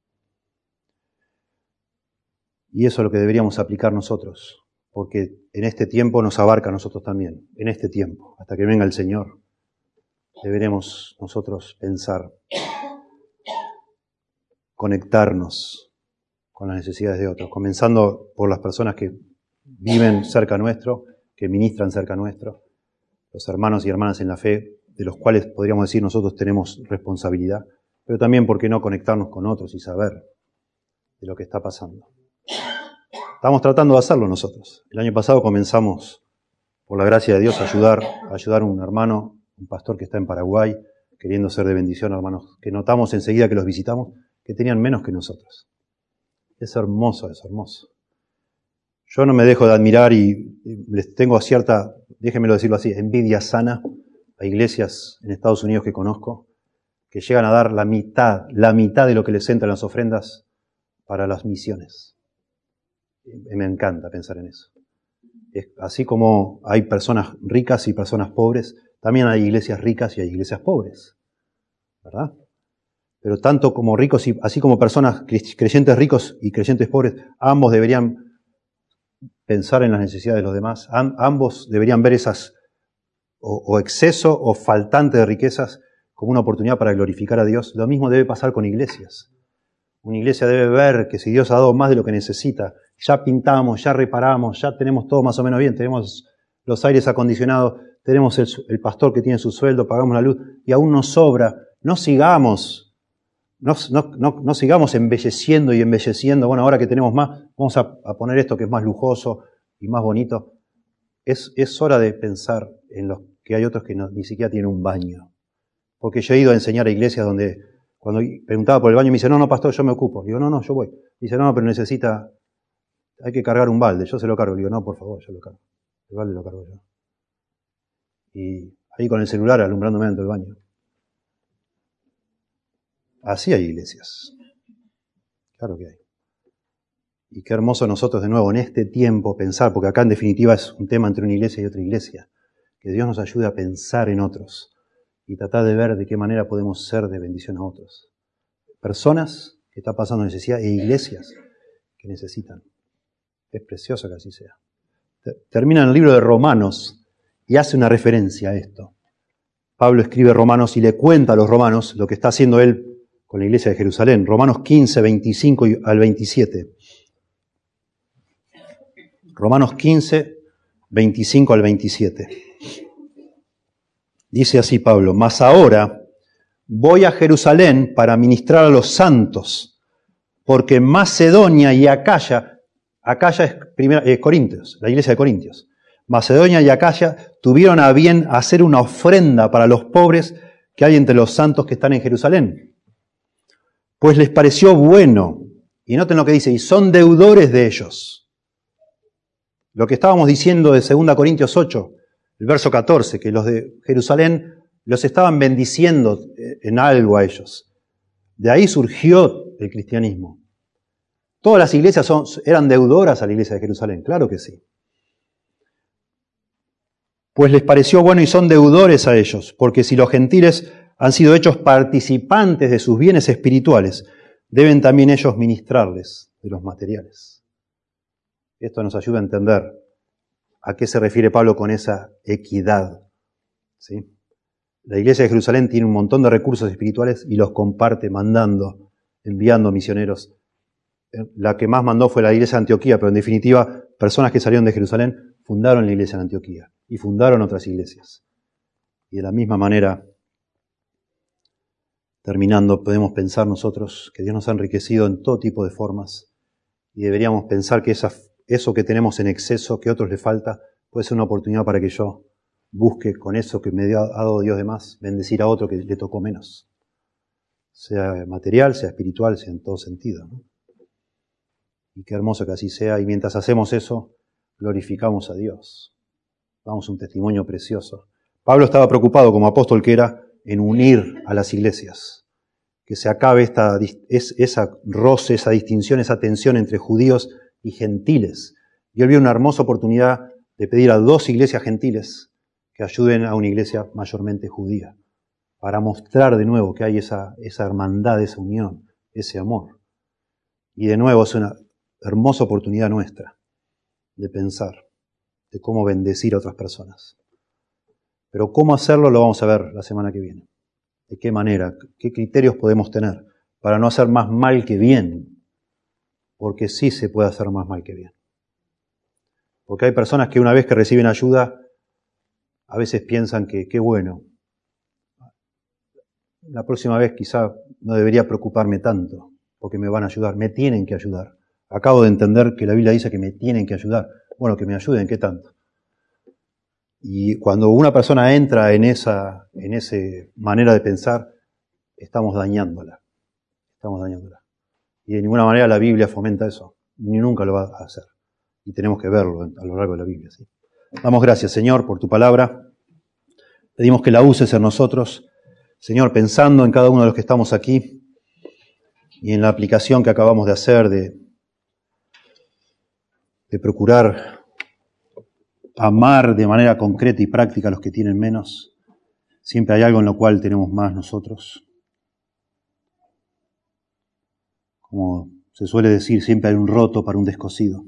Y eso es lo que deberíamos aplicar nosotros, porque en este tiempo nos abarca a nosotros también, en este tiempo, hasta que venga el Señor, deberemos nosotros pensar, conectarnos con las necesidades de otros, comenzando por las personas que viven cerca nuestro, que ministran cerca nuestro, los hermanos y hermanas en la fe, de los cuales podríamos decir nosotros tenemos responsabilidad, pero también, ¿por qué no conectarnos con otros y saber de lo que está pasando? Estamos tratando de hacerlo nosotros. El año pasado comenzamos, por la gracia de Dios, a ayudar, a ayudar a un hermano, un pastor que está en Paraguay, queriendo ser de bendición, hermanos, que notamos enseguida que los visitamos, que tenían menos que nosotros. Es hermoso, es hermoso. Yo no me dejo de admirar y les tengo cierta déjenmelo decirlo así, envidia sana a iglesias en Estados Unidos que conozco, que llegan a dar la mitad, la mitad de lo que les entra en las ofrendas para las misiones. Me encanta pensar en eso. Es, así como hay personas ricas y personas pobres, también hay iglesias ricas y hay iglesias pobres, ¿verdad? Pero tanto como ricos y así como personas creyentes ricos y creyentes pobres, ambos deberían pensar en las necesidades de los demás. Am, ambos deberían ver esas o, o exceso o faltante de riquezas como una oportunidad para glorificar a Dios. Lo mismo debe pasar con iglesias. Una iglesia debe ver que si Dios ha dado más de lo que necesita, ya pintamos, ya reparamos, ya tenemos todo más o menos bien, tenemos los aires acondicionados, tenemos el, el pastor que tiene su sueldo, pagamos la luz y aún nos sobra. No sigamos, no, no, no, no sigamos embelleciendo y embelleciendo. Bueno, ahora que tenemos más, vamos a, a poner esto que es más lujoso y más bonito. Es, es hora de pensar en los que hay otros que no, ni siquiera tienen un baño. Porque yo he ido a enseñar a iglesias donde cuando preguntaba por el baño me dice, no, no, pastor, yo me ocupo. Digo, no, no, yo voy. Dice, no, no, pero necesita, hay que cargar un balde, yo se lo cargo. Digo, no, por favor, yo lo cargo. El balde lo cargo yo. Y ahí con el celular alumbrándome dentro del baño. Así hay iglesias. Claro que hay. Y qué hermoso nosotros de nuevo en este tiempo pensar, porque acá en definitiva es un tema entre una iglesia y otra iglesia, que Dios nos ayude a pensar en otros y tratar de ver de qué manera podemos ser de bendición a otros. Personas que están pasando necesidad e iglesias que necesitan. Es precioso que así sea. Termina en el libro de Romanos y hace una referencia a esto. Pablo escribe Romanos y le cuenta a los romanos lo que está haciendo él con la iglesia de Jerusalén. Romanos quince, veinticinco al veintisiete. Romanos quince, veinticinco al veintisiete. Dice así Pablo, mas ahora voy a Jerusalén para ministrar a los santos, porque Macedonia y Acaya, Acaya es, primera, es Corintios, la iglesia de Corintios, Macedonia y Acaya tuvieron a bien hacer una ofrenda para los pobres que hay entre los santos que están en Jerusalén. Pues les pareció bueno, y noten lo que dice, y son deudores de ellos. Lo que estábamos diciendo de segunda Corintios ocho, el verso catorce, que los de Jerusalén los estaban bendiciendo en algo a ellos. De ahí surgió el cristianismo. Todas las iglesias son, eran deudoras a la iglesia de Jerusalén, claro que sí. Pues les pareció bueno y son deudores a ellos, porque si los gentiles han sido hechos participantes de sus bienes espirituales, deben también ellos ministrarles de los materiales. Esto nos ayuda a entender a qué se refiere Pablo con esa equidad. ¿Sí? La iglesia de Jerusalén tiene un montón de recursos espirituales y los comparte mandando, enviando misioneros. La que más mandó fue la iglesia de Antioquía, pero en definitiva, personas que salieron de Jerusalén fundaron la iglesia de Antioquía y fundaron otras iglesias. Y de la misma manera, terminando, podemos pensar nosotros que Dios nos ha enriquecido en todo tipo de formas y deberíamos pensar que esa, eso que tenemos en exceso, que a otros le falta, puede ser una oportunidad para que yo busque con eso que me ha dado Dios de más, bendecir a otro que le tocó menos. Sea material, sea espiritual, sea en todo sentido, ¿no? Y qué hermoso que así sea. Y mientras hacemos eso, glorificamos a Dios. Damos un testimonio precioso. Pablo estaba preocupado, como apóstol que era, en unir a las iglesias. Que se acabe esta, esa roce, esa distinción, esa tensión entre judíos y gentiles. Y él vio una hermosa oportunidad de pedir a dos iglesias gentiles que ayuden a una iglesia mayormente judía, para mostrar de nuevo que hay esa, esa hermandad, esa unión, ese amor. Y de nuevo es una hermosa oportunidad nuestra de pensar, de cómo bendecir a otras personas. Pero cómo hacerlo lo vamos a ver la semana que viene. De qué manera, qué criterios podemos tener para no hacer más mal que bien, porque sí se puede hacer más mal que bien. Porque hay personas que una vez que reciben ayuda, a veces piensan que qué bueno, la próxima vez quizá no debería preocuparme tanto, porque me van a ayudar, me tienen que ayudar. Acabo de entender que la Biblia dice que me tienen que ayudar. Bueno, que me ayuden, ¿qué tanto? Y cuando una persona entra en esa, en esa manera de pensar, estamos dañándola. Estamos dañándola. Y de ninguna manera la Biblia fomenta eso. Ni nunca lo va a hacer. Y tenemos que verlo a lo largo de la Biblia, ¿sí? Damos gracias, Señor, por tu palabra. Pedimos que la uses en nosotros, Señor, pensando en cada uno de los que estamos aquí y en la aplicación que acabamos de hacer de, de procurar amar de manera concreta y práctica a los que tienen menos. Siempre hay algo en lo cual tenemos más nosotros. Como se suele decir, siempre hay un roto para un descosido.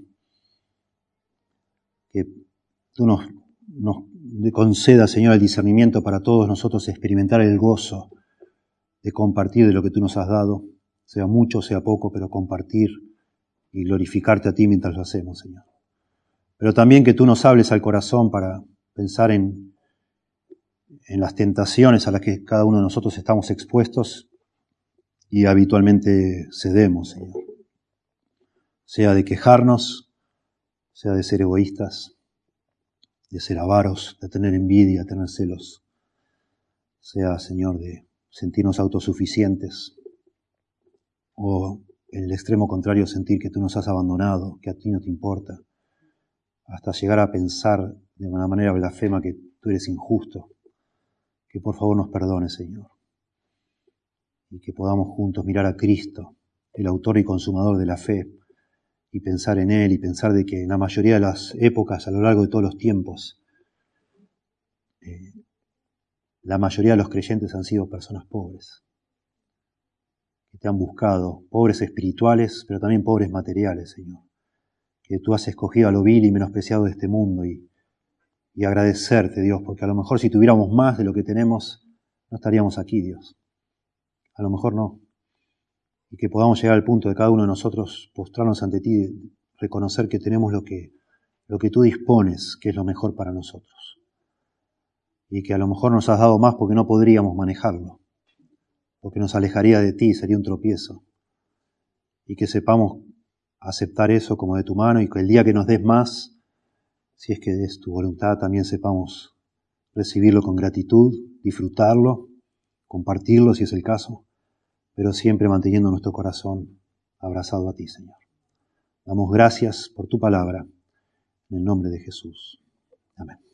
Que tú nos, nos concedas, Señor, el discernimiento para todos nosotros experimentar el gozo de compartir de lo que tú nos has dado, sea mucho, sea poco, pero compartir y glorificarte a ti mientras lo hacemos, Señor. Pero también que tú nos hables al corazón para pensar en, en las tentaciones a las que cada uno de nosotros estamos expuestos y habitualmente cedemos, Señor. Sea de quejarnos, sea de ser egoístas, de ser avaros, de tener envidia, de tener celos. Sea, Señor, de sentirnos autosuficientes o en el extremo contrario sentir que tú nos has abandonado, que a ti no te importa, hasta llegar a pensar de una manera blasfema que tú eres injusto. Que por favor nos perdones, Señor, y que podamos juntos mirar a Cristo, el autor y consumador de la fe, y pensar en Él, y pensar de que en la mayoría de las épocas, a lo largo de todos los tiempos, eh, la mayoría de los creyentes han sido personas pobres, que te han buscado, pobres espirituales, pero también pobres materiales, Señor, que tú has escogido a lo vil y menospreciado de este mundo, y, y agradecerte, Dios, porque a lo mejor si tuviéramos más de lo que tenemos, no estaríamos aquí, Dios. A lo mejor no. Y que podamos llegar al punto de cada uno de nosotros postrarnos ante ti, reconocer que tenemos lo que, lo que tú dispones, que es lo mejor para nosotros. Y que a lo mejor nos has dado más porque no podríamos manejarlo, porque nos alejaría de ti, sería un tropiezo. Y que sepamos aceptar eso como de tu mano, y que el día que nos des más, si es que es tu voluntad, también sepamos recibirlo con gratitud, disfrutarlo, compartirlo si es el caso, pero siempre manteniendo nuestro corazón abrazado a ti, Señor. Damos gracias por tu palabra, en el nombre de Jesús. Amén.